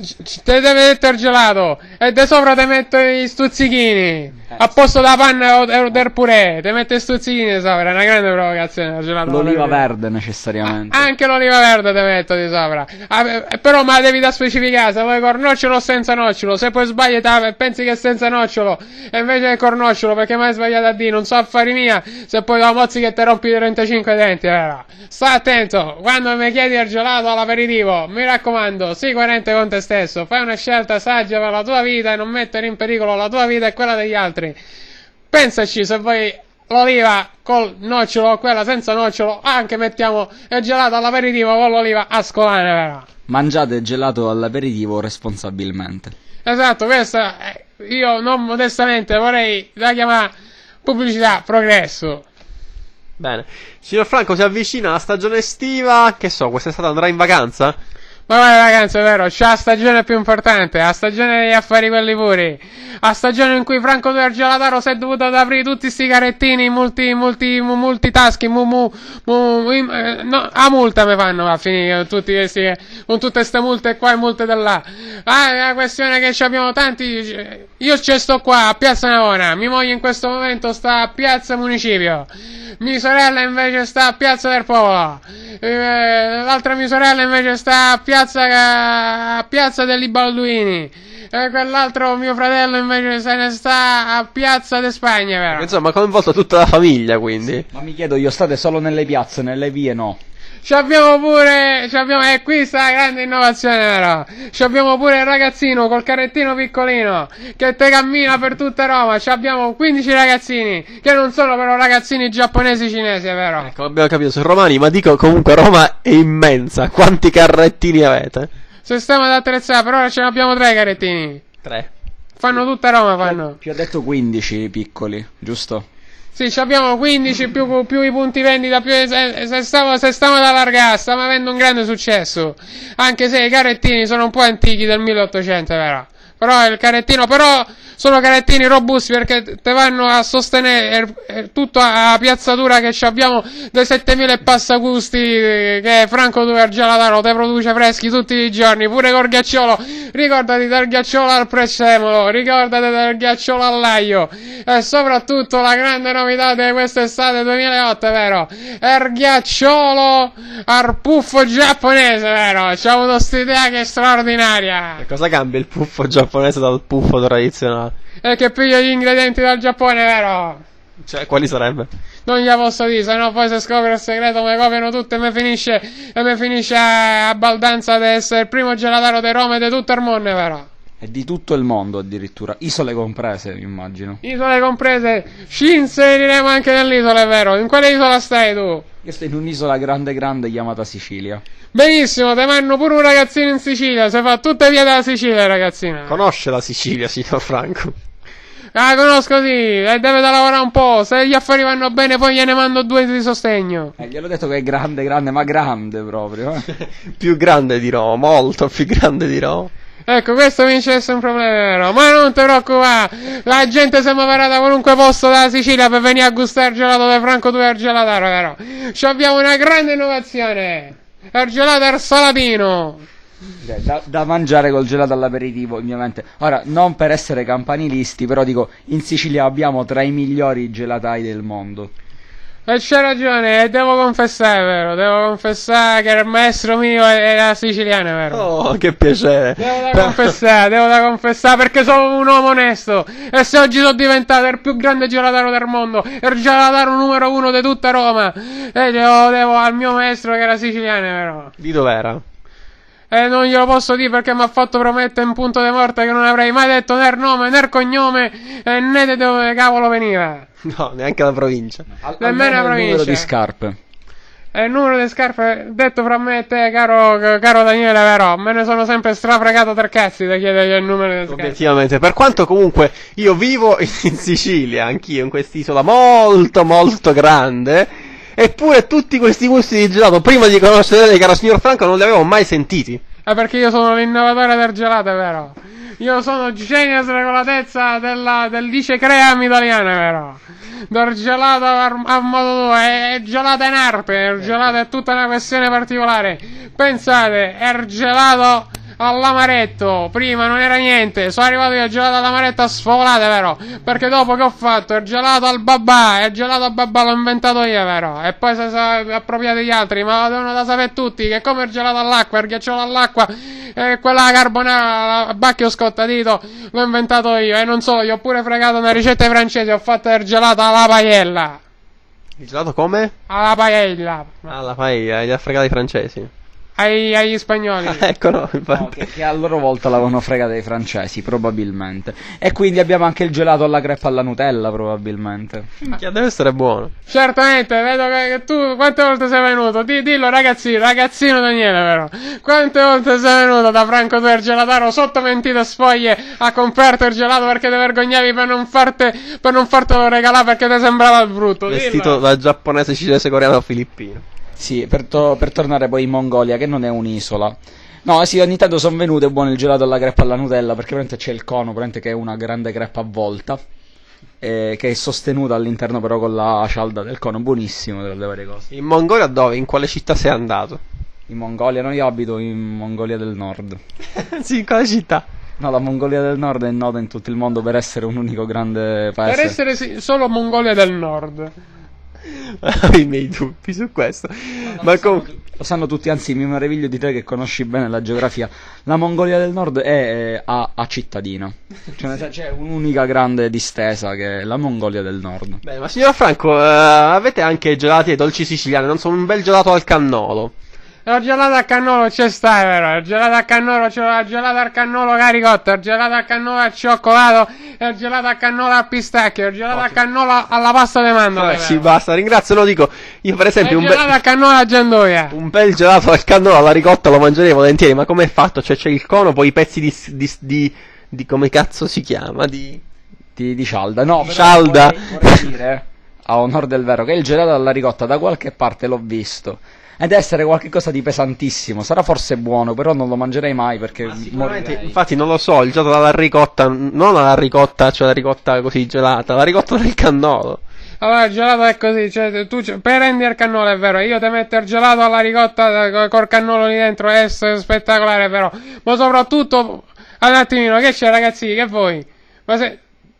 Te deve mettere il gelato. E de sopra te metto i stuzzichini. A posto della panna o o del purè. Te mette i stuzzichini di sopra. È una grande provocazione il gelato L'oliva all'aperitivo. verde necessariamente. Anche l'oliva verde te metto di sopra. Ah, eh, però ma devi da specificare se vuoi con nocciolo o senza nocciolo. Se poi sbagli te- pensi che è senza nocciolo e invece è con nocciolo perché mai sbagliato a dire, non so affari mia, se poi la mozzi che te rompi i trentacinque denti, vero? Sta attento, quando mi chiedi il gelato all'aperitivo, mi raccomando, sii coerente con te stesso, fai una scelta saggia per la tua vita e non mettere in pericolo la tua vita e quella degli altri. Pensaci se vuoi l'oliva col nocciolo o quella senza nocciolo, anche mettiamo il gelato all'aperitivo con l'oliva ascolana, vero? Mangiate gelato all'aperitivo responsabilmente. Esatto, questa eh, io non modestamente vorrei la chiamare pubblicità progresso. Bene. Signor Franco, si avvicina la stagione estiva. Che so, quest'estate andrà in vacanza? Ma vai ragazzi, è vero, c'è la stagione più importante, la stagione degli affari quelli puri, la stagione in cui Franco Due Gelataro si è dovuto ad aprire tutti sti carettini, multi, multi, mu- multitasking, mu, mu, mu, im- eh, no, a multa mi fanno a finire con tutti questi, con tutte ste multe qua e multe da là. Ah, è la questione che ci abbiamo tanti, io ci sto qua a Piazza Navona, mia moglie in questo momento sta a Piazza Municipio, mia sorella invece sta a Piazza del Popolo, eh, l'altra mia sorella invece sta a Piazza, a Piazza degli Balduini, e quell'altro mio fratello invece se ne sta a Piazza de Spagna, vero? Insomma, coinvolto tutta la famiglia, quindi. Ma mi chiedo io, state solo nelle piazze, nelle vie no? Ci abbiamo pure, ci abbiamo, e qui sta la grande innovazione, vero? Ci abbiamo pure il ragazzino col carrettino piccolino che te cammina per tutta Roma. Ci abbiamo quindici ragazzini che non sono però ragazzini giapponesi cinesi, è vero? Ecco, abbiamo capito, sono romani, ma dico comunque Roma è immensa. Quanti carrettini avete? Sistema da attrezzare, per ora ce ne abbiamo tre carrettini. Tre. Fanno tutta Roma, fanno. Ti ho detto quindici piccoli, giusto? Sì, ci abbiamo quindici più, più i punti vendita, più se, se stiamo se stiamo ad allargare, stiamo avendo un grande successo. Anche se i carrettini sono un po' antichi del milleottocento, è vero? Però il carrettino, però sono carrettini robusti perché te vanno a sostenere eh, tutta la piazzatura che ci abbiamo dei settemila e passa gusti eh, che Franco Due Gelataro te produce freschi tutti i giorni, pure col ghiacciolo. Ricordati del ghiacciolo al prezzemolo, ricordati del ghiacciolo all'aglio e soprattutto la grande novità di quest'estate duemilaotto, è vero? È il ghiacciolo al puffo giapponese, vero? C'è avuto st'idea che è straordinaria. E cosa cambia il puffo giapponese dal puffo tradizionale? E che piglia gli ingredienti dal Giappone, vero? Cioè, quali sarebbe? Non gliela posso dire, sennò poi se scopre il segreto mi copiano tutto e mi finisce e mi finisce a, a baldanza di essere il primo gelataro di Roma e di tutto il mondo, vero? E di tutto il mondo addirittura, isole comprese, immagino. Isole comprese, ci inseriremo anche nell'isola, è vero? In quale isola stai tu? Io sto in un'isola grande grande chiamata Sicilia. Benissimo, te manno pure un ragazzino in Sicilia, si fa tutte vie dalla Sicilia, ragazzina. Conosce la Sicilia, signor Franco? Ah, conosco sì, e deve da lavorare un po', se gli affari vanno bene poi gliene mando due di sostegno. Eh, gliel'ho detto che è grande grande, ma grande proprio. Eh. Più grande di Roma, molto più grande di Roma. Ecco, questo comincia a essere un problema, vero? Ma non ti preoccupare, la gente si muoverà da qualunque posto della Sicilia per venire a gustare il gelato di Franco Due Gelataro, vero? Ci abbiamo una grande innovazione, il gelato al salatino. Da, da mangiare col gelato all'aperitivo, ovviamente. Ora, non per essere campanilisti, però dico, in Sicilia abbiamo tra i migliori gelatai del mondo. E c'è ragione, e devo confessare, vero? Devo confessare che il maestro mio è, è siciliano, vero? Oh, che piacere. Devo da confessare, devo da confessare perché sono un uomo onesto. E se oggi sono diventato il più grande gelataro del mondo, il gelataro numero uno di tutta Roma, e lo devo al mio maestro che era siciliano, vero? Di dov'era? E non glielo posso dire perché mi ha fatto promettere in punto di morte che non avrei mai detto né il nome né il cognome e né di dove cavolo veniva. No, neanche la provincia. Al, Nemmeno la almeno il numero provincia. di scarpe. E il numero di scarpe, detto fra me e te, caro, caro Daniele, vero? Me ne sono sempre strafregato tre cazzi da chiedergli il numero di scarpe. Obiettivamente, per quanto comunque io vivo in Sicilia, anch'io, in quest'isola molto molto grande, eppure tutti questi gusti di gelato, prima di conoscere lei, caro signor Franco, non li avevo mai sentiti. È perché io sono l'innovatore del gelato, è vero? Io sono genio sregolatezza della, del dice cream italiano, è vero? Del gelato a, a modo tuo, è, è gelato in arpe, il gelato è tutta una questione particolare. Pensate, è il gelato all'amaretto, prima non era niente, sono arrivato io al gelato all'amaretto a sfolate, vero? Perché dopo che ho fatto il gelato al babà, e il gelato al babà l'ho inventato io, vero? E poi si sono appropriati gli altri, ma lo devono da sapere tutti, che come il gelato all'acqua, il ghiacciolo all'acqua, e quella carbonara a bacchio scottadito, l'ho inventato io, e non solo, gli ho pure fregato una ricetta francese, ho fatto il gelato alla paella. Il gelato come? Alla paella. Ah, la paella, li ha fregati i francesi. Ai, agli spagnoli. Ah, ecco, no, infatti. No, che, che a loro volta l'avevano fregata i francesi, probabilmente. E quindi abbiamo anche il gelato alla creppa alla Nutella, probabilmente. Che deve essere buono. Certamente, vedo che, che tu quante volte sei venuto? Di, dillo ragazzino, ragazzino Daniele, vero? Quante volte sei venuto da Franco Due Gelataro sotto mentite sfoglie a comprarti il gelato perché ti vergognavi per non farte, per non fartelo regalare perché ti sembrava brutto? Vestito Dillo. da giapponese, cinese, coreano o filippino. Sì, per, to- per tornare poi in Mongolia, che non è un'isola. No, sì, ogni tanto sono venute buone il gelato alla grappa alla Nutella, perché veramente c'è il cono, veramente che è una grande grappa avvolta, eh, che è sostenuta all'interno però con la cialda del cono, buonissimo tra le varie cose. In Mongolia dove? In quale città sei andato? In Mongolia, no, io abito in Mongolia del Nord. Sì, in quale città? No, la Mongolia del Nord è nota in tutto il mondo per essere un unico grande paese. Per essere sì, solo Mongolia del Nord. Ho i miei dubbi su questo. Ma comunque... Lo sanno tutti, anzi mi meraviglio di te che conosci bene la geografia. La Mongolia del Nord è eh, a, a cittadina. Cioè, nel senso, c'è un'unica grande distesa che è la Mongolia del Nord. Beh, ma signor Franco, eh, avete anche gelati e dolci siciliani, non so, un bel gelato al cannolo. Il gelato al cannolo c'è sta, vero? Il gelato al cannolo c'è il gelato al cannolo caricotta, il gelato al cannolo al cioccolato, e il gelato al cannolo al pistacchio, il gelato al cannolo alla pasta di mandorle. Eh, sì, basta, ringrazio, lo dico. Io per E esempio il un, gelato be- al cannolo alla gianduia. un bel gelato al cannolo alla ricotta lo mangerei volentieri, ma com'è fatto? Cioè c'è il cono, poi i pezzi di, di, di, di come cazzo si chiama? Di... Di, di cialda. No, Di però cialda. Vorrei, vorrei dire, a onor del vero, che il gelato alla ricotta da qualche parte l'ho visto. Ed essere qualcosa di pesantissimo. Sarà forse buono, però non lo mangerei mai perché Sicuramente, morirei. infatti non lo so, il gelato alla ricotta, non alla ricotta, cioè la ricotta così gelata, la ricotta del cannolo. Allora, il gelato è così, cioè, tu c- prendi il cannolo, è vero, io ti metto il gelato alla ricotta eh, col cannolo lì dentro, è s- spettacolare, però. Ma soprattutto, un attimino, che c'è, ragazzi, che vuoi? Ma se...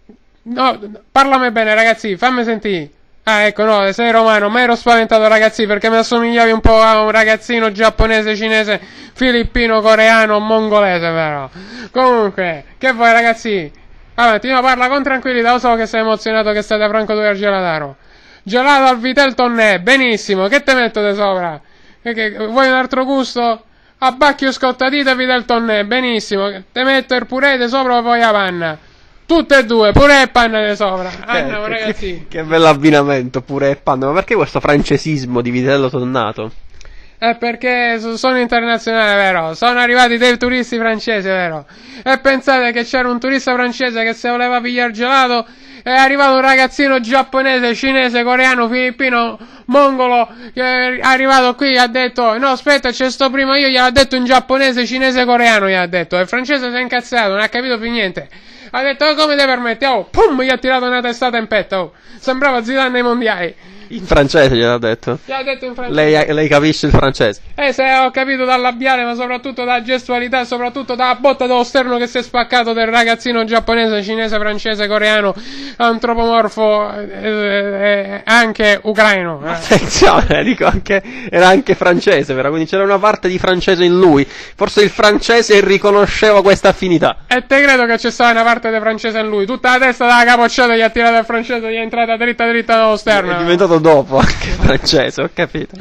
No, parlami bene, ragazzi, fammi sentire. Ah, ecco, no, sei romano, ma ero spaventato, ragazzi, perché mi assomigliavi un po' a un ragazzino giapponese, cinese, filippino, coreano, mongolese, però. Comunque, che vuoi, ragazzi? Avanti, no, parla con tranquillità, lo so che sei emozionato che state a Franco due al gelataro. Gelato al vitel tonnè, benissimo, che te metto di sopra? Che, che, vuoi un altro gusto? Abbacchio scottatito e vitel tonnè, benissimo, te metto il purè di sopra o poi la panna? Tutte e due, pure e panna di sopra. Andiamo, Che- ragazzi. Che bell'abbinamento pure e panna, ma perché questo francesismo di vitello tonnato? È perché so- sono internazionale, vero? Sono arrivati dei turisti francesi, vero? E pensate che c'era un turista francese che se voleva pigliare gelato è arrivato un ragazzino giapponese, cinese, coreano, filippino, mongolo che è arrivato qui e ha detto no aspetta c'è sto prima io, gliel'ha detto in giapponese, cinese, coreano, gliel'ha detto. E il francese si è incazzato, non ha capito più niente. Ha detto oh, come ti permetti? Oh, pum, gli ha tirato una testata in petto. Oh. Sembrava Zidane nei mondiali. In francese gliel'ha detto. Gli ha detto in francese. Lei, lei capisce il francese? Eh, se ho capito dal labiale, ma soprattutto dalla gestualità, soprattutto dalla botta dello sterno che si è spaccato del ragazzino giapponese, cinese, francese, coreano, antropomorfo e eh, eh, anche ucraino. Eh. Attenzione, dico anche, era anche francese, però, quindi c'era una parte di francese in lui. Forse il francese riconosceva questa affinità. E te credo che c'è stata una parte di francese in lui. Tutta la testa dalla capocciata gli ha tirato il francese, gli è entrata dritta dritta nello sterno. È diventato dopo anche francese, ho capito.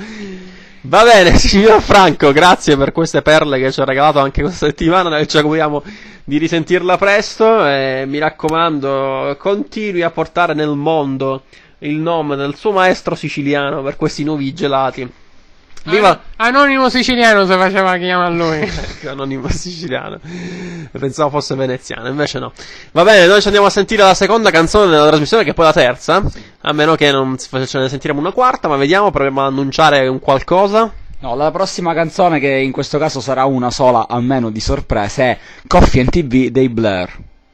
Va bene, signor Franco, grazie per queste perle che ci ha regalato anche questa settimana. Noi ci auguriamo di risentirla presto. E mi raccomando, continui a portare nel mondo il nome del suo maestro siciliano per questi nuovi gelati. Viva An- Anonimo siciliano si faceva chiamare lui. Anonimo siciliano. Pensavo fosse veneziano, invece no. Va bene, noi ci andiamo a sentire la seconda canzone della trasmissione, che è poi la terza. A meno che non ce ne sentiremo una quarta, ma vediamo, proviamo ad annunciare un qualcosa. No, la prossima canzone, che in questo caso sarà una sola, almeno di sorpresa, è Coffee and T V dei Blur.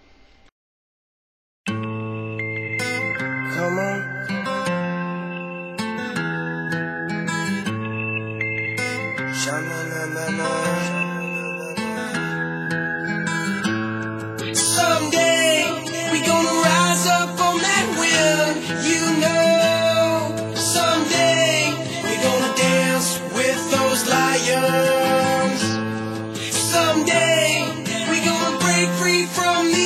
Come on. Someday we gonna rise up on that wind, you know. Someday we gonna dance with those lions. Someday we gonna break free from the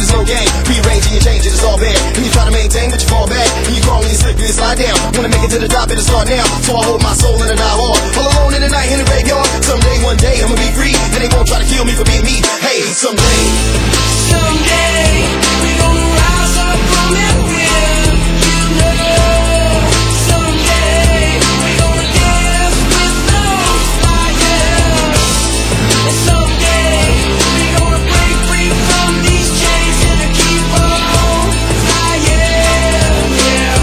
is no game. Rearranging and changing, it's all bad. And you try to maintain, but you fall back. And you crawl and you slip and you slide down. Wanna make it to the top, better start now. So I hold my soul in a die hard. All alone in the night in the graveyard. Someday, one day, I'ma be free. And they won't try to kill me for being me. Hey, someday. Someday we gonna rise up from that wind, you know. Someday we gonna dance with those fires. Someday we gonna break free from these chains and keep on flying. Yeah.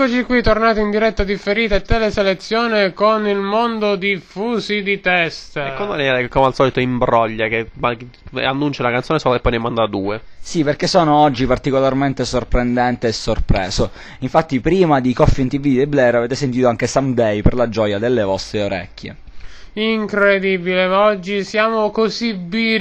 Eccoci qui, tornati in diretta differita e teleselezione con il mondo di fusi di testa. E con Daniele che come al solito imbroglia, che ma- annuncia la canzone sola e poi ne manda due. Sì, perché sono oggi particolarmente sorprendente e sorpreso. Infatti, prima di Coffee and T V di Blair avete sentito anche Someday per la gioia delle vostre orecchie. Incredibile, ma oggi siamo così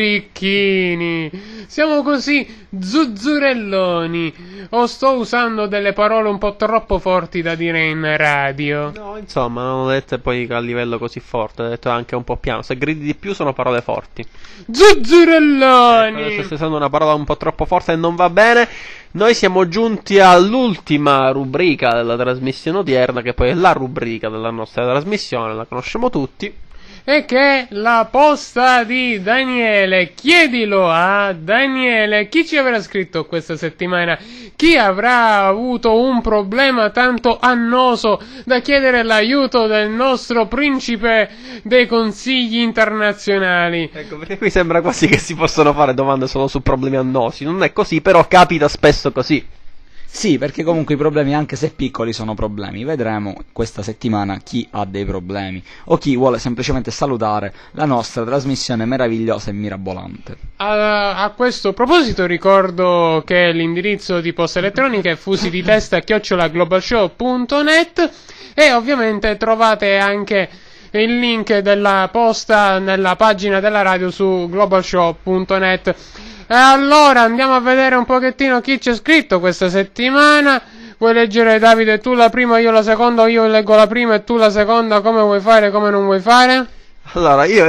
birichini, siamo così zuzzurelloni, o sto usando delle parole un po' troppo forti da dire in radio? No, insomma, non ho dette poi a livello così forte, ho detto anche un po' piano. Se gridi di più sono parole forti. Zuzzurelloni! Adesso stai usando una parola un po' troppo forte e non va bene. Noi siamo giunti all'ultima rubrica della trasmissione odierna, che poi è la rubrica della nostra trasmissione, la conosciamo tutti. E che è la posta di Daniele. Chiedilo a Daniele. Chi ci avrà scritto questa settimana? Chi avrà avuto un problema tanto annoso da chiedere l'aiuto del nostro principe dei consigli internazionali? Ecco, perché qui sembra quasi che si possono fare domande solo su problemi annosi. Non è così, però capita spesso così. Sì, perché comunque i problemi, anche se piccoli, sono problemi. Vedremo questa settimana chi ha dei problemi o chi vuole semplicemente salutare la nostra trasmissione meravigliosa e mirabolante. A, a questo proposito ricordo che l'indirizzo di posta elettronica è fusiditesta chiocciola globalshow punto net e ovviamente trovate anche il link della posta nella pagina della radio su globalshow punto net. E allora andiamo a vedere un pochettino chi c'è scritto questa settimana. Vuoi leggere, Davide, tu la prima, io la seconda, io leggo la prima e tu la seconda, come vuoi fare, come non vuoi fare? Allora, io,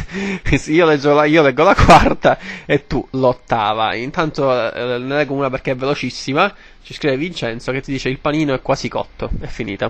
io, leggo la, io leggo la quarta e tu l'ottava. Intanto eh, ne leggo una perché è velocissima. Ci scrive Vincenzo che ti dice: il panino è quasi cotto. È finita.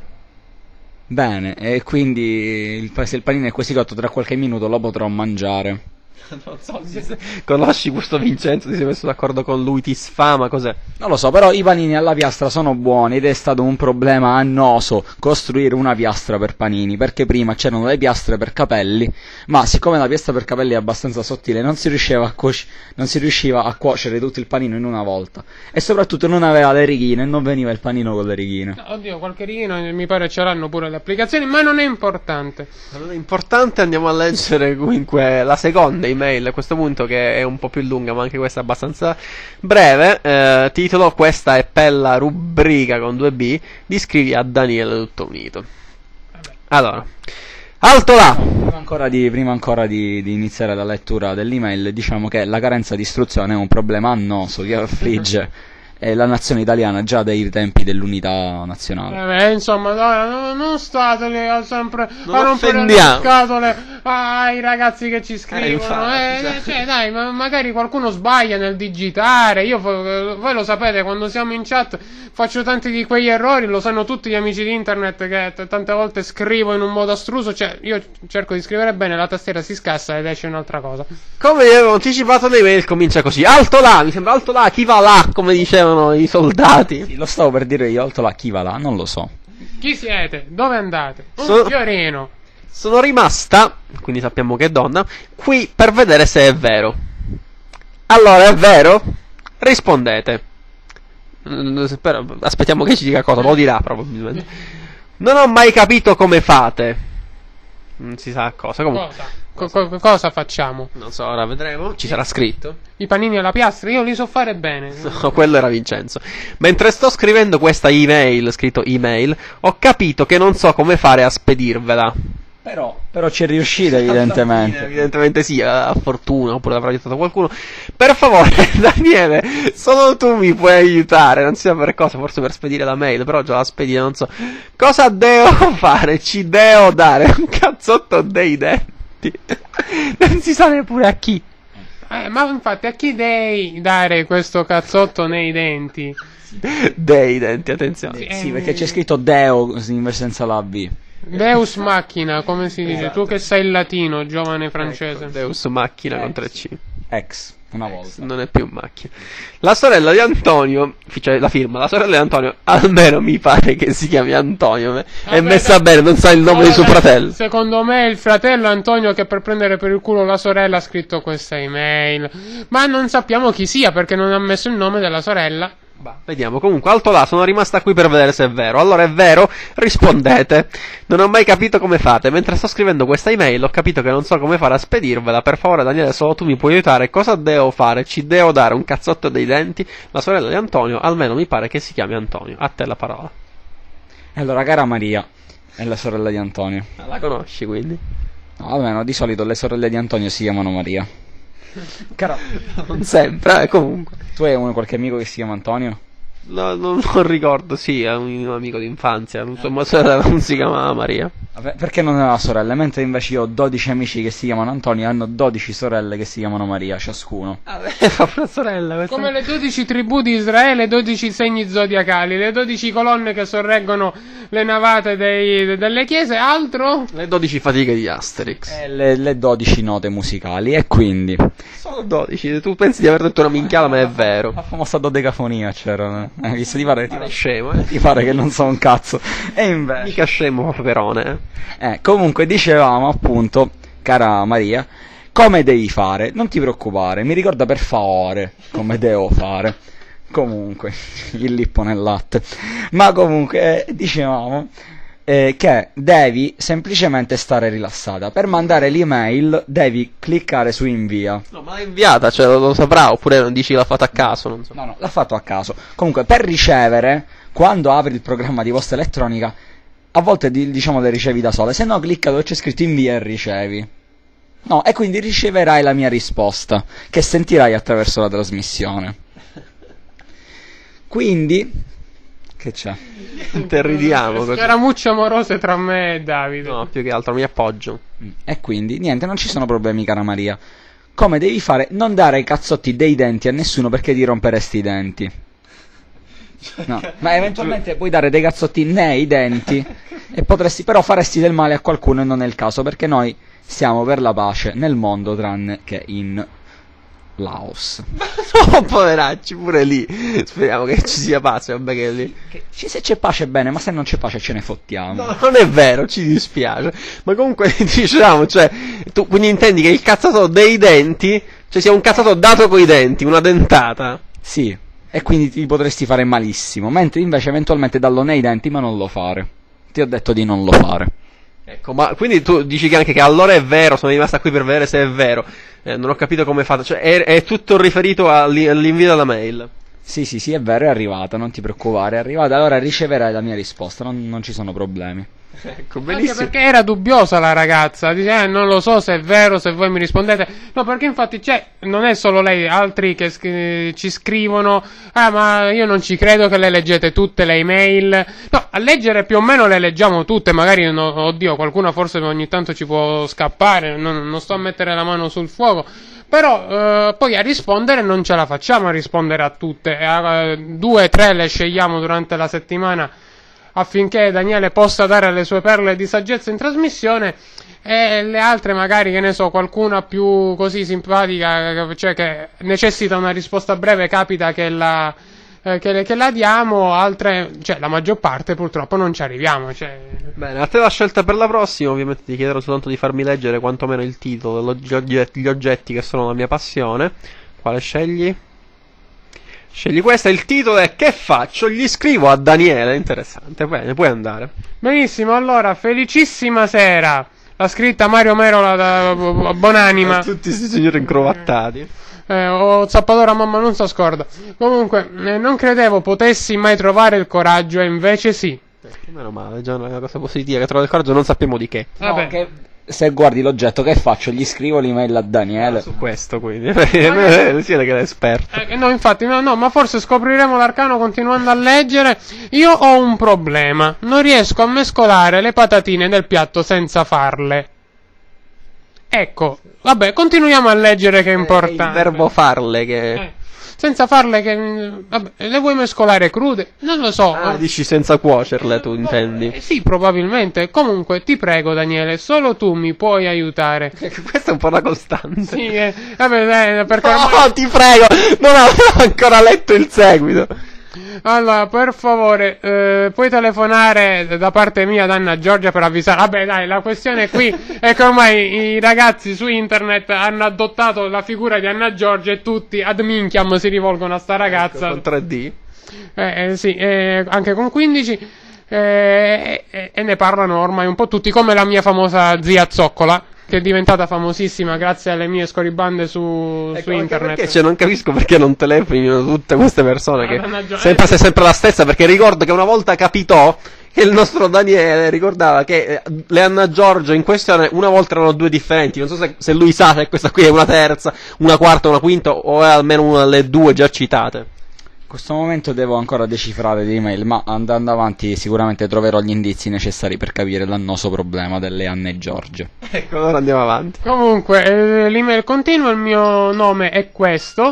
Bene, e quindi il, se il panino è quasi cotto, tra qualche minuto lo potrò mangiare. Non so se conosci questo Vincenzo, ti sei messo d'accordo con lui, ti sfama, cos'è? Non lo so, però i panini alla piastra sono buoni ed è stato un problema annoso costruire una piastra per panini, perché prima c'erano le piastre per capelli, ma siccome la piastra per capelli è abbastanza sottile non si riusciva a, cuoci- non si riusciva a cuocere tutto il panino in una volta, e soprattutto non aveva le righine e non veniva il panino con le righine. Oddio, qualche righino mi pare ce l'hanno pure le applicazioni, ma non è importante. Allora, importante, andiamo a leggere comunque la seconda email a questo punto, che è un po' più lunga ma anche questa abbastanza breve. eh, titolo: questa è per la rubrica con due B di Scrivi a Daniele tutto unito. Allora, alto là. Prima ancora, di, prima ancora di, di iniziare la lettura dell'email, diciamo che la carenza di istruzione è un problema annoso che affligge eh, la nazione italiana già dai tempi dell'unità nazionale. Eh beh, insomma, dai, no- non state lì a sempre Non a rompere le offendiamo. scatole ai ragazzi che ci Eh, scrivono. infatti, Eh, cioè. cioè, dai, ma magari qualcuno sbaglia nel digitare. Io, vo- voi lo sapete, quando siamo in chat faccio tanti di quegli errori, lo sanno tutti gli amici di internet che t- tante volte scrivo in un modo astruso. Cioè, io cerco di scrivere bene, la tastiera si scassa ed esce un'altra cosa. Come vi avevo anticipato l'email, comincia così: alto là, mi sembra alto là, chi va là, come dicevano i soldati. Sì, lo stavo per dire io, alto là, chi va là, non lo so. Chi siete? Dove andate? Un Sono- fiorino. Sono rimasta, quindi sappiamo che è donna, qui per vedere se è vero. Allora, è vero? Rispondete. Mm, spero- aspettiamo che ci dica cosa, lo dirà probabilmente. Non ho mai capito come fate. Non si sa cosa, comunque. Cosa? Co- co- cosa facciamo? Non so, ora vedremo. Ci sarà scritto. I panini alla piastra? Io li so fare bene. No, quello era Vincenzo. Mentre sto scrivendo questa email, scritto email, ho capito che non so come fare a spedirvela. Però, però ci è riuscito evidentemente. Evidentemente sì, a fortuna, oppure l'avrà aiutato qualcuno. Per favore, Daniele, solo tu mi puoi aiutare. Non si sa per cosa, forse per spedire la mail, però già la spedita, non so. Cosa devo fare? Ci devo dare un cazzotto dei denti. Non si sa neppure a chi. Eh, ma infatti a chi devi dare questo cazzotto nei denti? Dei denti, attenzione. Sì. Sì, perché c'è scritto Deo invece senza la V. Deus macchina, come si dice? Tu che sai il latino, giovane francese. Ecco, Deus macchina con tre C. Ex, una volta. Non è più macchina. La sorella di Antonio, cioè la firma, la sorella di Antonio, almeno mi pare che si chiami Antonio. È Vabbè, messa dai. bene, non sa il nome di suo Vabbè, fratello. Secondo me è il fratello Antonio che per prendere per il culo la sorella ha scritto questa email. Ma non sappiamo chi sia perché non ha messo il nome della sorella. Bah, vediamo. Comunque, alto là, sono rimasta qui per vedere se è vero. Allora è vero? Rispondete. Non ho mai capito come fate. Mentre sto scrivendo questa email ho capito che non so come fare a spedirvela. Per favore, Daniele, solo tu mi puoi aiutare. Cosa devo fare? Ci devo dare un cazzotto dei denti? La sorella di Antonio, almeno mi pare che si chiami Antonio. A te la parola. E allora, cara Maria, è la sorella di Antonio. La conosci quindi? No, almeno di solito le sorelle di Antonio si chiamano Maria. Cara, Non sempre, eh, comunque. tu hai uno, qualche amico che si chiama Antonio? No, non, non ricordo, sì, è un, un amico d'infanzia. Non so, ma sorella non si chiamava Maria. Vabbè, perché non aveva sorelle? Mentre invece io ho dodici amici che si chiamano Antonio e hanno dodici sorelle che si chiamano Maria, ciascuno. Vabbè, fa una sorella questa. Come le dodici tribù di Israele, dodici segni zodiacali, le dodici colonne che sorreggono le navate dei- delle chiese, altro? Le dodici fatiche di Asterix. E le, le dodici note musicali, e quindi... Sono dodici, tu pensi di aver detto una minchiata, ma è vero. La famosa dodecafonia c'era. Eh, visto, ti pare, ti, È scemo, eh. ti pare che non so un cazzo. E invece... Mica scemo, peperone, eh. Eh, comunque dicevamo appunto, cara Maria, come devi fare? Non ti preoccupare, mi ricorda per favore come devo fare. Comunque, il lippo nel latte. Ma comunque, eh, dicevamo eh, che devi semplicemente stare rilassata. Per mandare l'email devi cliccare su invia. No, ma l'hai inviata, cioè lo, lo saprà, oppure non dici l'ha fatta a caso, non so. No, no, l'ha fatto a caso. Comunque, per ricevere, quando apri il programma di posta elettronica, a volte di- diciamo le ricevi da sole, se no clicca dove c'è scritto invia e ricevi. No, e quindi riceverai la mia risposta, che sentirai attraverso la trasmissione. Quindi, che c'è? Te ridiamo così. Scaramucce amorose tra me e Davide. No, più che altro mi appoggio. Mm, E quindi, niente, non ci sono problemi, cara Maria. Come devi fare? Non dare i cazzotti dei denti a nessuno perché ti romperesti i denti. No, ma eventualmente puoi dare dei cazzotti nei denti e potresti, però faresti del male a qualcuno e non è il caso, perché noi siamo per la pace nel mondo tranne che in Laos. No, poveracci, pure lì. Speriamo che ci sia pace, vabbè che lì. Che- ci- se c'è pace bene, ma se non c'è pace ce ne fottiamo. No, non è vero, ci dispiace. Ma comunque dicevamo, cioè, tu quindi intendi che il cazzato dei denti, cioè sia un cazzato dato coi denti, una dentata. Sì, e quindi ti potresti fare malissimo, mentre invece eventualmente dallo nei denti, ma non lo fare. Ti ho detto di non lo fare. Ecco, ma quindi tu dici che anche che allora è vero, sono rimasta qui per vedere se è vero. Eh, non ho capito come fate, cioè è, è tutto riferito all'i- all'invio della mail. Sì, sì, sì, è vero, è arrivata, non ti preoccupare, è arrivata, allora riceverai la mia risposta, non, non ci sono problemi. Ecco, Anche benissimo. perché era dubbiosa la ragazza, dice eh, non lo so se è vero, se voi mi rispondete. No, perché infatti c'è, non è solo lei, altri che sc- ci scrivono ah ma io non ci credo che le leggete tutte le email. No, a leggere più o meno le leggiamo tutte, magari no, oddio, qualcuna forse ogni tanto ci può scappare, non, non sto a mettere la mano sul fuoco. Però eh, poi a rispondere non ce la facciamo a rispondere a tutte, eh, due, tre le scegliamo durante la settimana affinché Daniele possa dare le sue perle di saggezza in trasmissione, e le altre magari, che ne so, qualcuna più così simpatica, cioè che necessita una risposta breve, capita che la, eh, che, che la diamo, altre, cioè la maggior parte purtroppo non ci arriviamo, cioè... Bene, a te la scelta per la prossima, ovviamente ti chiederò soltanto di farmi leggere quantomeno il titolo degli oggetti, gli oggetti che sono la mia passione. Quale scegli? Scegli questa, il titolo è Che faccio? Gli scrivo a Daniele, interessante, bene, puoi andare. Benissimo, allora, felicissima sera. L'ha scritta Mario Merola da Bonanima. Tutti questi signori incrovattati. Eh, o Zappatora mamma non si scorda. Comunque, eh, non credevo potessi mai trovare il coraggio, e invece sì. Ecco, meno male, già una cosa positiva, che trovo il coraggio non sappiamo di che. Vabbè. No, che se guardi l'oggetto, che faccio? Gli scrivo l'email a Daniele. Su questo quindi, si vede che è esperto. Eh, no, infatti, no, no, ma forse scopriremo l'arcano continuando a leggere. Io ho un problema. Non riesco a mescolare le patatine del piatto senza farle. Ecco, vabbè, continuiamo a leggere che è È il importante. verbo farle che... Eh, senza farle che... Vabbè, le vuoi mescolare crude? Non lo so. Ah, dici senza cuocerle, tu intendi. Eh, sì, probabilmente. Comunque, ti prego, Daniele, solo tu mi puoi aiutare. Questa è un po' una costante. Sì, eh, vabbè, dai, perché ormai... No, ti prego, non avevo ancora letto il seguito. Allora, per favore, eh, puoi telefonare da parte mia ad Anna Giorgia per avvisare. Vabbè, dai, la questione qui è che ormai i ragazzi su internet hanno adottato la figura di Anna Giorgia e tutti ad minchiam si rivolgono a sta ragazza. Con tre D. eh, eh, sì, eh, anche con quindici, eh, e, e ne parlano ormai un po' tutti, come la mia famosa zia Zoccola, che è diventata famosissima grazie alle mie scorribande su, Ecco, su anche internet. Perché cioè, non capisco perché non telefonino tutte queste persone che Ah, ragione. sempre, se è sempre la stessa, perché ricordo che una volta capitò che il nostro Daniele ricordava che eh, le Anna Giorgio in questione una volta erano due differenti, non so se, se lui sa se questa qui è una terza, una quarta, una quinta o è almeno una delle due già citate. In questo momento devo ancora decifrare l'email, ma andando avanti sicuramente troverò gli indizi necessari per capire l'annoso problema delle Anne Giorgio. Ecco, allora andiamo avanti. Comunque, eh, l'email continua, il mio nome è questo,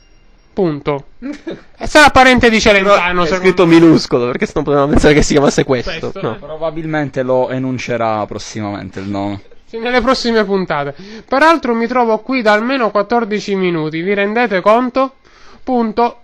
punto. E sarà parente di Celentano, È secondo scritto minuscolo, perché sennò potevamo pensare che si chiamasse questo. Questo, No. eh. Probabilmente lo enuncerà prossimamente il nome. Sì, nelle prossime puntate. Peraltro mi trovo qui da almeno quattordici minuti, vi rendete conto? Punto.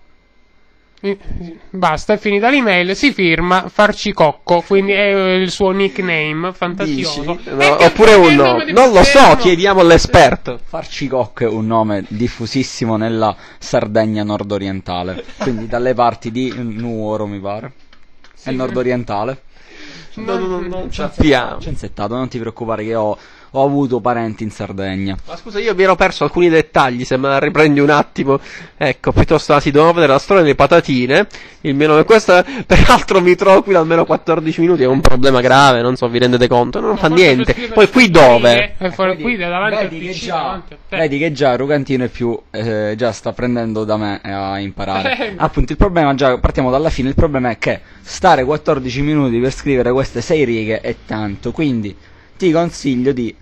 I- Basta, è finita l'email, si firma Farcicocco, quindi è il suo nickname fantasioso. Dici? No, E che oppure poi è un il no. nome di Non lo so, Palermo. chiediamo all'esperto. Farcicocco è un nome diffusissimo nella Sardegna nordorientale, quindi dalle parti di Nuoro mi pare. È nordorientale. No, no, no, non sappiamo. Censettato, non ti preoccupare che ho, ho avuto parenti in Sardegna. Ma scusa, io mi ero perso alcuni dettagli, se me la riprendi un attimo. Ecco, piuttosto si dobbiamo vedere la storia delle patatine. Il mio nome è questo, peraltro mi trovo qui da almeno quattordici minuti, è un problema grave, non so, vi rendete conto? Non fa Forse niente. per Poi qui dove? scrivere- eh, fuori- qui davanti al vedi, P che C, già, davanti a te. vedi che già Rugantino è più eh, già sta prendendo da me a imparare. Eh. Appunto, il problema, già partiamo dalla fine, il problema è che stare quattordici minuti per scrivere queste sei righe è tanto, quindi ti consiglio di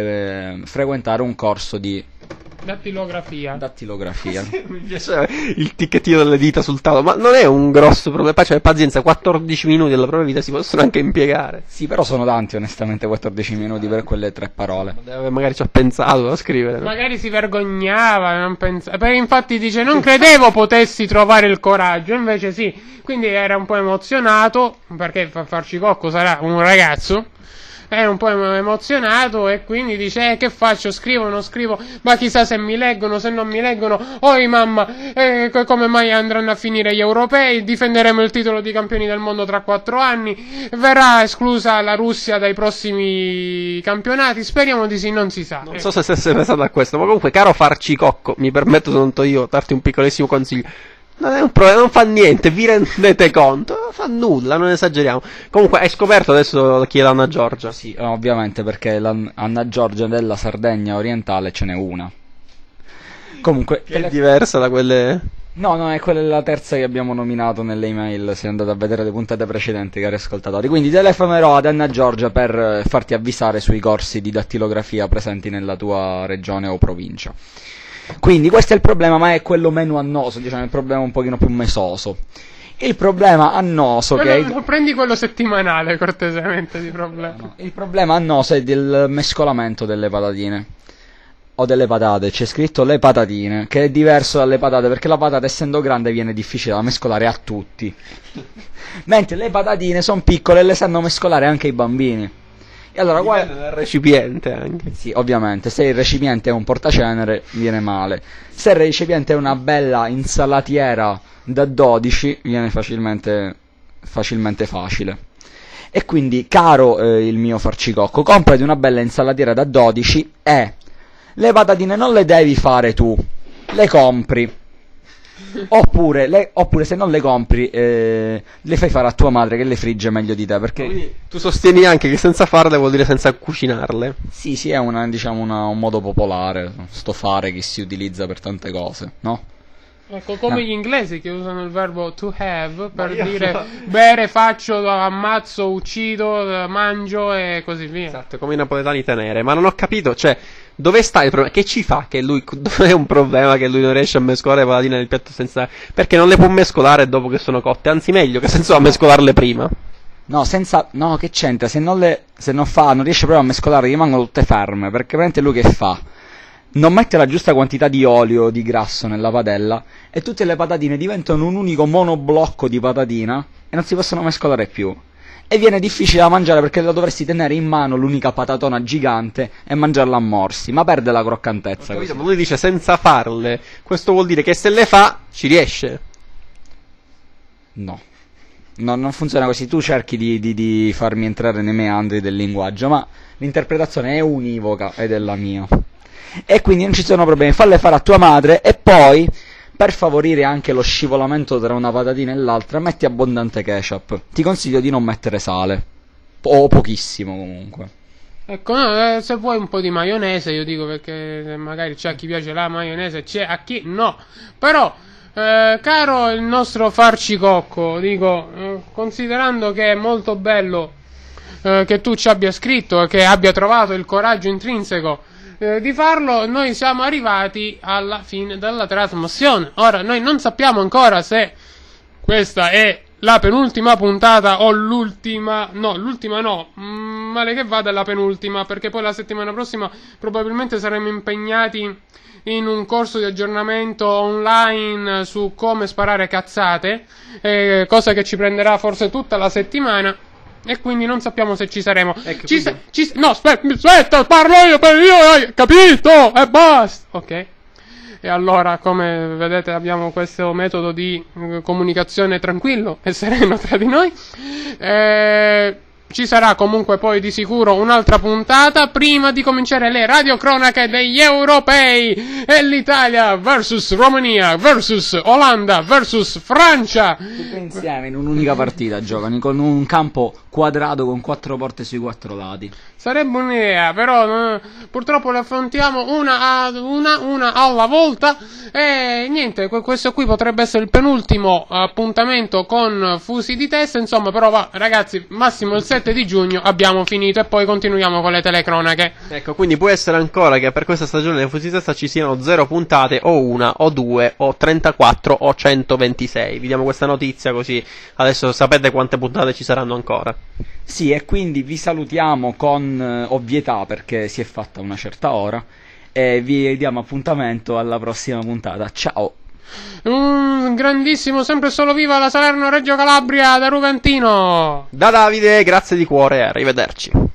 eh, frequentare un corso di Dattilografia. dattilografia. Mi piace il ticchettino delle dita sul tavolo, ma non è un grosso problema. Poi c'è pazienza, quattordici minuti della propria vita si possono anche impiegare. Sì, però sono tanti onestamente quattordici minuti per quelle tre parole. Eh, Magari ci ho pensato a scrivere. no? Magari si vergognava, non pensava. Perché infatti dice: non credevo potessi trovare il coraggio. Invece sì. Quindi era un po' emozionato. Perché fa- Farcicocco sarà un ragazzo. Era un po' em- emozionato. E quindi dice: eh, che faccio? Scrivo o non scrivo? Ma chissà se mi leggono, se non mi leggono. Oi mamma, eh, co- come mai andranno a finire gli europei? Difenderemo il titolo di campioni del mondo tra quattro anni. Verrà esclusa la Russia dai prossimi campionati? Speriamo di sì, non si sa. Non so se stesse pensando a questo, ma comunque, caro Farcicocco, mi permetto soltanto io darti un piccolissimo consiglio. Non è un problema, non fa niente, vi rendete conto? Non fa nulla, non esageriamo. Comunque, hai scoperto adesso chi è l'Anna Giorgia? Sì, eh, ovviamente perché l'Anna Giorgia della Sardegna orientale ce n'è una. Comunque, Che è diversa da quelle... no, no, è quella la terza che abbiamo nominato nelle email, se andate a vedere le puntate precedenti, cari ascoltatori. Quindi telefonerò ad Anna Giorgia per eh, farti avvisare sui corsi di dattilografia presenti nella tua regione o provincia. Quindi questo è il problema, ma è quello meno annoso, diciamo, il problema un pochino più mesoso. Il problema annoso che Quello- è... no, prendi quello settimanale, cortesemente, di problema. Il problema annoso è del mescolamento delle patatine. O delle patate, c'è scritto le patatine, che è diverso dalle patate, perché la patata essendo grande viene difficile da mescolare a tutti. Mentre le patatine sono piccole e le sanno mescolare anche i bambini. E allora guarda... Dipende dal recipiente anche. Sì, ovviamente, se il recipiente è un portacenere viene male. Se il recipiente è una bella insalatiera da dodici viene facilmente facilmente facile. E quindi, caro eh, il mio Farcicocco, comprati una bella insalatiera da dodici e le patatine non le devi fare tu, le compri. Oppure, le, oppure se non le compri, eh, le fai fare a tua madre che le frigge meglio di te, perché... Quindi tu sostieni anche che senza farle vuol dire senza cucinarle. Sì, sì, è una, diciamo una, un modo popolare, sto fare che si utilizza per tante cose, no? Ecco, come No. gli inglesi che usano il verbo to have per io- dire bere, faccio, ammazzo, uccido, mangio e così via. Esatto, come i napoletani tenere. Ma non ho capito, cioè, dove sta il problema? Che ci fa che lui, dove è un problema che lui non riesce a mescolare le patatine nel piatto senza... Perché non le può mescolare dopo che sono cotte, anzi meglio, che senso ha mescolarle prima? No, senza... No, che c'entra? Se non le... Se non fa, non riesce proprio a mescolare, rimangono tutte ferme, perché veramente lui che fa? Non mette la giusta quantità di olio, di grasso nella padella, e tutte le patatine diventano un unico monoblocco di patatina, e non si possono mescolare più. E viene difficile da mangiare perché la dovresti tenere in mano l'unica patatona gigante e mangiarla a morsi, ma perde la croccantezza. Capito? Così. Ma lui dice senza farle. Questo vuol dire che se le fa, ci riesce. No. No, non funziona così. Tu cerchi di, di, di farmi entrare nei meandri del linguaggio, ma l'interpretazione è univoca ed è la mia. E quindi non ci sono problemi. Falle fare a tua madre e poi, per favorire anche lo scivolamento tra una patatina e l'altra, metti abbondante ketchup. Ti consiglio di non mettere sale. O pochissimo comunque. Ecco, no, eh, se vuoi un po' di maionese, io dico, perché magari c'è a chi piace la maionese, c'è a chi no. Però, eh, caro il nostro farcicocco, dico, eh, considerando che è molto bello eh, che tu ci abbia scritto e che abbia trovato il coraggio intrinseco eh, di farlo, noi siamo arrivati alla fine della trasmissione. Ora, noi non sappiamo ancora se questa è la penultima puntata o l'ultima. No, l'ultima no, mm, male che vada, la penultima, perché poi la settimana prossima probabilmente saremo impegnati in un corso di aggiornamento online su come sparare cazzate, eh, cosa che ci prenderà forse tutta la settimana, e quindi non sappiamo se ci saremo. Ecco, ci quindi- sa- ci- no, aspetta, aspetta, parlo io, per io, hai capito, e basta. Ok. E allora, come vedete, abbiamo questo metodo di eh, comunicazione tranquillo e sereno tra di noi. Eh, ci sarà comunque poi di sicuro un'altra puntata prima di cominciare le radiocronache degli europei e l'Italia versus Romania versus Olanda versus Francia. Tutte insieme in un'unica partita giocano, con un campo quadrato con quattro porte sui quattro lati. Sarebbe un'idea, però eh, purtroppo le affrontiamo una, a, una, una alla volta. E niente, que- questo qui potrebbe essere il penultimo appuntamento con Fusi di Testa. Insomma, però va, ragazzi, massimo il sette di giugno abbiamo finito e poi continuiamo con le telecronache. Ecco, quindi può essere ancora che per questa stagione delle Fusi di Testa ci siano zero puntate, o una, o due, o trentaquattro, o centoventisei. Vi diamo questa notizia così adesso sapete quante puntate ci saranno ancora. Sì, e quindi vi salutiamo con eh, ovvietà perché si è fatta una certa ora e vi diamo appuntamento alla prossima puntata. Ciao! Un grandissimo, sempre e solo viva la Salerno Reggio Calabria da Rugantino. Da Davide, grazie di cuore e arrivederci.